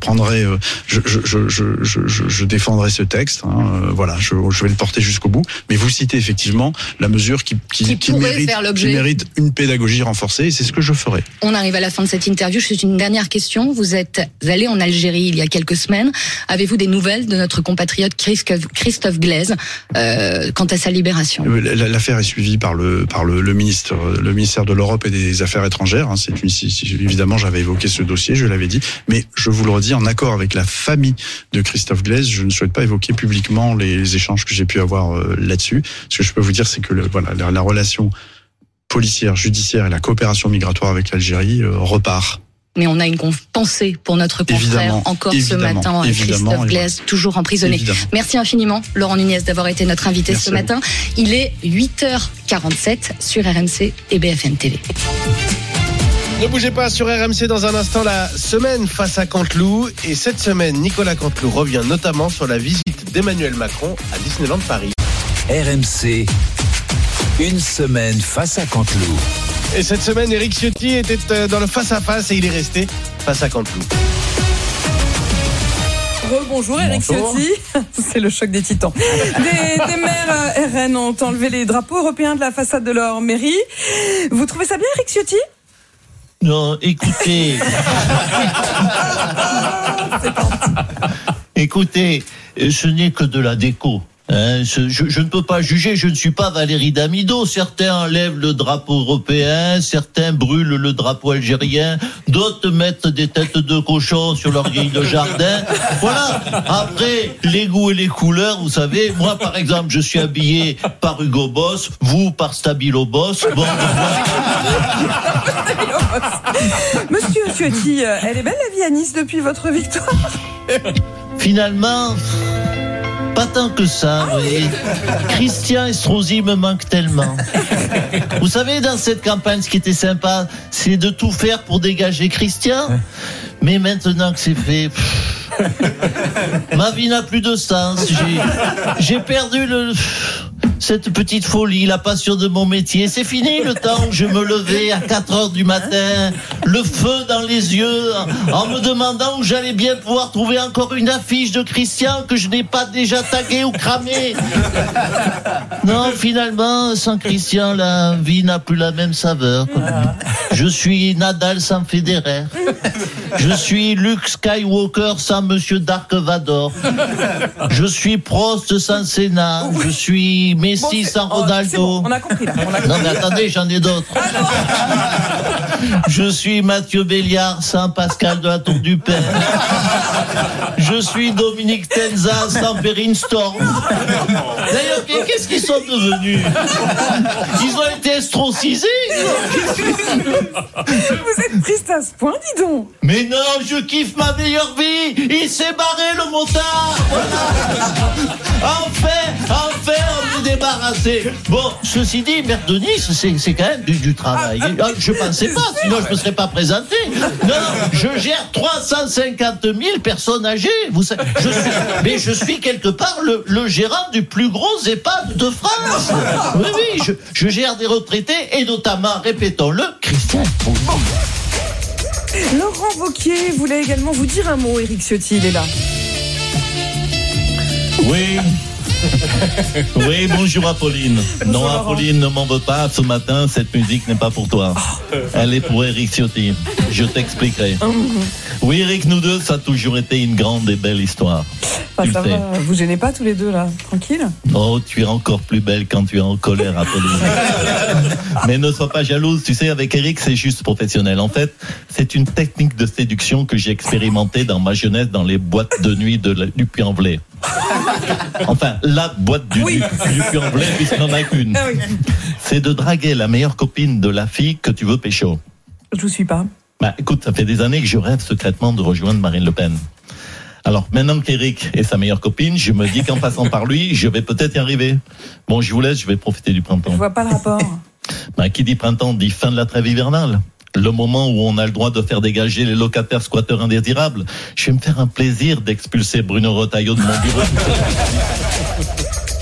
X: défendrai ce texte. Voilà, je vais le porter jusqu'au bout. Mais vous citez effectivement la mesure qui mérite une pédagogie renforcée, et c'est ce que je ferai.
W: On arrive à la fin de cette interview. Juste une dernière question. Vous êtes allé en Algérie il y a quelques semaines. Avez-vous des nouvelles de notre compatriote Christophe Glaise quant à sa libération?
X: L'affaire est suivie par le ministère de l'Europe et des Affaires étrangères. Évidemment, j'avais évoqué ce dossier, je l'avais dit, mais je vous le redis, en accord avec la famille de Christophe Glaise, je ne souhaite pas évoquer publiquement les échanges que j'ai pu avoir là-dessus. Ce que je peux vous dire, c'est que la relation policière, judiciaire et la coopération migratoire avec l'Algérie repart.
W: Mais on a une pensée pour notre confrère ce matin, Christophe Glaise, toujours emprisonné. Évidemment. Merci infiniment, Laurent Nunez, d'avoir été notre invité ce matin. Il est 8h47 sur RMC et BFM TV.
C: Ne bougez pas, sur RMC dans un instant, la semaine face à Canteloup. Et cette semaine, Nicolas Canteloup revient notamment sur la visite d'Emmanuel Macron à Disneyland Paris.
B: RMC, une semaine face à Canteloup.
C: Et cette semaine, Éric Ciotti était dans le face-à-face et il est resté face à Canteloup.
V: Bonjour Éric Ciotti, c'est le choc des titans. Des maires RN ont enlevé les drapeaux européens de la façade de leur mairie. Vous trouvez ça bien, Éric Ciotti ?
E: Non, écoutez. Écoutez, ce n'est que de la déco. Je ne peux pas juger, je ne suis pas Valérie Damido. Certains enlèvent le drapeau européen, certains brûlent le drapeau algérien, d'autres mettent des têtes de cochon sur leur grille de jardin. Voilà. Après, les goûts et les couleurs, vous savez, moi par exemple, je suis habillé par Hugo Boss, vous par Stabilo Boss. Bon,
V: Monsieur Ciotti, elle est belle la vie à Nice depuis votre victoire ?
E: Finalement, pas tant que ça, vous voyez. Christian Estrosi me manque tellement. Vous savez, dans cette campagne, ce qui était sympa, c'est de tout faire pour dégager Christian. Mais maintenant que c'est fait, ma vie n'a plus de sens. J'ai perdu cette petite folie, la passion de mon métier. C'est fini le temps où je me levais à 4h du matin, le feu dans les yeux, en me demandant où j'allais bien pouvoir trouver encore une affiche de Christian que je n'ai pas déjà taguée ou cramée. Non, finalement, sans Christian, la vie n'a plus la même saveur. Je suis Nadal sans Federer. Je suis Luke Skywalker sans Monsieur Dark Vador. Je suis Prost sans Senna. Je suis Messi sans Ronaldo.
V: Bon, on a compris là.
E: Non mais attendez, j'en ai d'autres. Je suis Mathieu Béliard sans Pascal de la Tour du Père. Je suis Dominique Tenza sans Perrine Storm. D'ailleurs, qu'est-ce qu'ils sont devenus? Ils ont été estrocisés.
V: Vous êtes triste à ce point, dis donc.
E: Mais non, je kiffe ma meilleure vie. Il s'est barré le motard. Enfin, on est débarrassé. Bon, ceci dit, maire de Nice, c'est quand même du travail. Je pensais pas, sinon je me serais pas présenté. Non, je gère 350 000 personnes âgées. Je suis quelque part le gérant du plus gros EHPAD de France. Oui, je gère des retraités et notamment, répétons-le, Christian.
V: Laurent Wauquiez voulait également vous dire un mot, Éric Ciotti, il est là.
E: Oui. Oui, bonjour Apolline.
V: Bonjour,
E: non,
V: Laurent.
E: Apolline, ne m'en veux pas. Ce matin, cette musique n'est pas pour toi. Elle est pour Éric Ciotti. Je t'expliquerai. Oui, Éric, nous deux, ça a toujours été une grande et belle histoire.
V: Ah,
E: Tu
V: ça
E: le sais.
V: va, vous gênez pas tous les deux là, tranquille.
E: Oh, tu es encore plus belle quand tu es en colère, Apolline. Mais ne sois pas jalouse, tu sais, avec Eric, c'est juste professionnel. En fait, c'est une technique de séduction que j'ai expérimentée dans ma jeunesse dans les boîtes de nuit du Puy-en-Velay. Enfin, la boîte du Puy-en-Velay, puisqu'il n'en a qu'une.
V: Ah oui.
E: C'est de draguer la meilleure copine de la fille que tu veux pécho.
V: Je vous suis pas.
E: Bah, écoute, ça fait des années que je rêve secrètement de rejoindre Marine Le Pen. Alors, maintenant qu'Éric est sa meilleure copine, je me dis qu'en passant par lui, je vais peut-être y arriver. Bon, je vous laisse, je vais profiter du printemps.
V: Je vois pas le rapport.
E: Bah, qui dit printemps dit fin de la trêve hivernale. Le moment où on a le droit de faire dégager les locataires squatteurs indésirables. Je vais me faire un plaisir d'expulser Bruno Retailleau de mon bureau.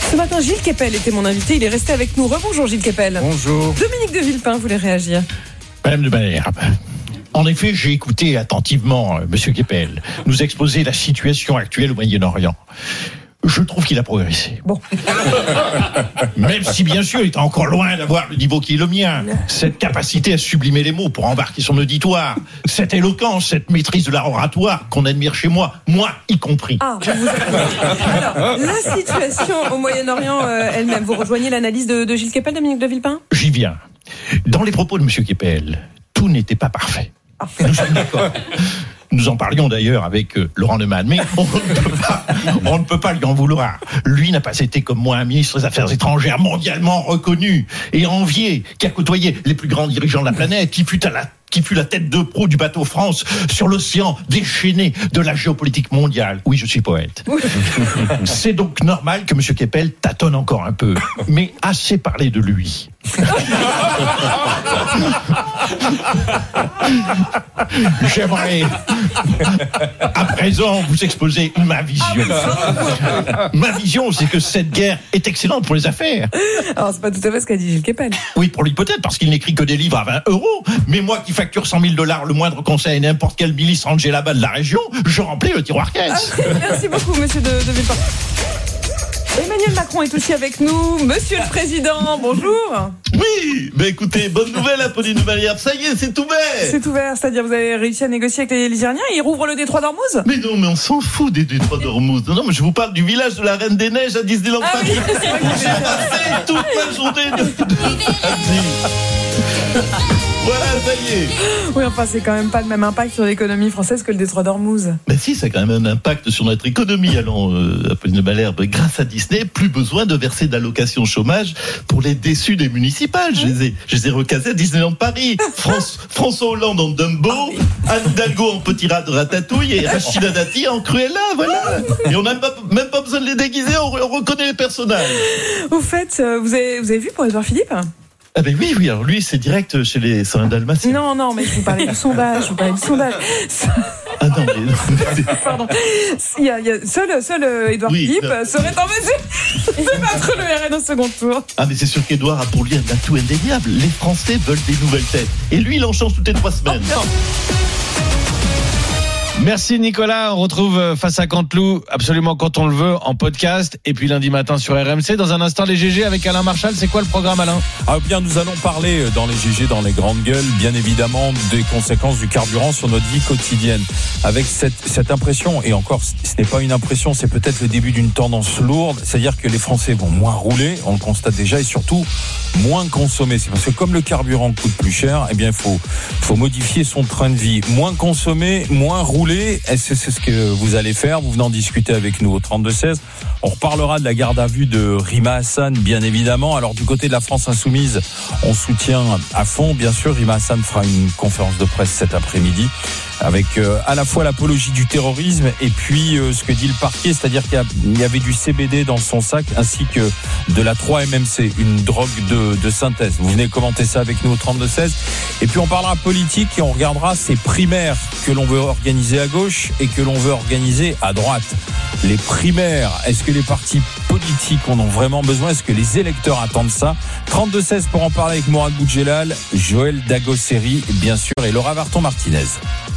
F: Ce matin, Gilles Kepel était mon invité. Il est resté avec nous. Rebonjour Gilles Kepel.
C: Bonjour.
F: Dominique de Villepin voulait réagir.
G: Madame de Malherbe, en effet, j'ai écouté attentivement Monsieur Kepel nous exposer la situation actuelle au Moyen-Orient. Je trouve qu'il a progressé.
F: Bon.
G: Même si, bien sûr, il est encore loin d'avoir le niveau qui est le mien. Cette capacité à sublimer les mots pour embarquer son auditoire, cette éloquence, cette maîtrise de l'art oratoire qu'on admire chez moi y compris.
F: Alors, la situation au Moyen-Orient elle-même, vous rejoignez l'analyse de Gilles Kepel, Dominique de Villepin ?
G: J'y viens. Dans les propos de Monsieur Kepel, tout n'était pas parfait. Nous sommes d'accord. Nous en parlions d'ailleurs avec Laurent Neumann, mais on ne peut pas lui en vouloir. Lui n'a pas été comme moi un ministre des Affaires étrangères mondialement reconnu et envié, qui a côtoyé les plus grands dirigeants de la planète, qui fut la tête de proue du bateau France sur l'océan déchaîné de la géopolitique mondiale. Oui, je suis poète. C'est donc normal que M. Kepel tâtonne encore un peu, mais assez parlé de lui. J'aimerais à présent vous exposer ma vision. Ma vision, c'est que cette guerre est excellente pour les affaires.
F: Alors, c'est pas tout à fait ce qu'a dit Gilles Kepel.
G: Oui, pour lui peut-être, parce qu'il n'écrit que des livres à 20 €. Mais moi qui facture $100 000 le moindre conseil à n'importe quelle milice rangée là-bas de la région, je remplis le tiroir caisse.
F: Merci beaucoup, monsieur de Villepin. Emmanuel Macron est aussi avec nous. Monsieur le Président, bonjour.
E: Oui, mais écoutez, bonne nouvelle, Apolline de Malherbe. Ça y est, c'est ouvert.
F: C'est ouvert, c'est-à-dire vous avez réussi à négocier avec les Iraniens et ils rouvrent le détroit d'Ormuz ?
E: Mais non, mais on s'en fout des détroits d'Ormuz. Non, mais je vous parle du village de la Reine des Neiges à Disneyland Paris.
F: Oui, c'est vrai que
E: j'ai passé toute ma journée de... Voilà, ça y est.
F: Oui, enfin, c'est quand même pas le même impact sur l'économie française que le détroit d'Ormuz.
E: Mais si, ça a quand même un impact sur notre économie. Allons, Apolline de Malherbe, grâce à Disney, plus besoin de verser d'allocations chômage pour les déçus des municipales. Je les ai recasés à Disneyland Paris. François Hollande en Dumbo, Anne Hidalgo en petit rat de Ratatouille et Rachida Dati en Cruella, voilà. Et on n'a même pas besoin de les déguiser, on reconnaît les personnages.
F: Au fait, vous avez vu pour Édouard Philippe ?
E: Ah ben oui, alors lui c'est direct chez les Saint-Dalmatiens.
F: Non, mais je vous parlais du sondage,
E: Ah non, mais...
F: Pardon. Seul Édouard Philippe serait en mesure de battre le RN au second tour.
E: Ah mais c'est sûr qu'Édouard a pour lui un atout indéniable. Les Français veulent des nouvelles têtes. Et lui, il en change toutes les 3 semaines.
U: Merci Nicolas, on retrouve Face à Canteloup absolument quand on le veut en podcast et puis lundi matin sur RMC. Dans un instant les GG avec Alain Marchal, c'est quoi le programme Alain ?
H: Ah bien nous allons parler dans les GG, dans les grandes gueules, bien évidemment des conséquences du carburant sur notre vie quotidienne. Avec cette impression, et encore ce n'est pas une impression, c'est peut-être le début d'une tendance lourde, c'est-à-dire que les Français vont moins rouler, on le constate déjà, et surtout moins consommer. C'est parce que comme le carburant coûte plus cher, eh bien il faut modifier son train de vie. Moins consommer, moins rouler. Est-ce que c'est ce que vous allez faire ? Vous venez en discuter avec nous au 32-16. On reparlera de la garde à vue de Rima Hassan, bien évidemment. Alors du côté de la France Insoumise, on soutient à fond, bien sûr. Rima Hassan fera une conférence de presse cet après-midi avec à la fois l'apologie du terrorisme et puis ce que dit le parquet, c'est-à-dire qu'il y avait du CBD dans son sac ainsi que de la 3-MMC, une drogue de synthèse. Vous venez commenter ça avec nous au 32-16. Et puis on parlera politique et on regardera ces primaires que l'on veut organiser à gauche et que l'on veut organiser à droite. Les primaires, est-ce que les partis politiques en ont vraiment besoin ? Est-ce que les électeurs attendent ça ? 32-16 pour en parler avec Mourad Boudjelal, Joël Dagosseri, bien sûr, et Laura Varton-Martinez.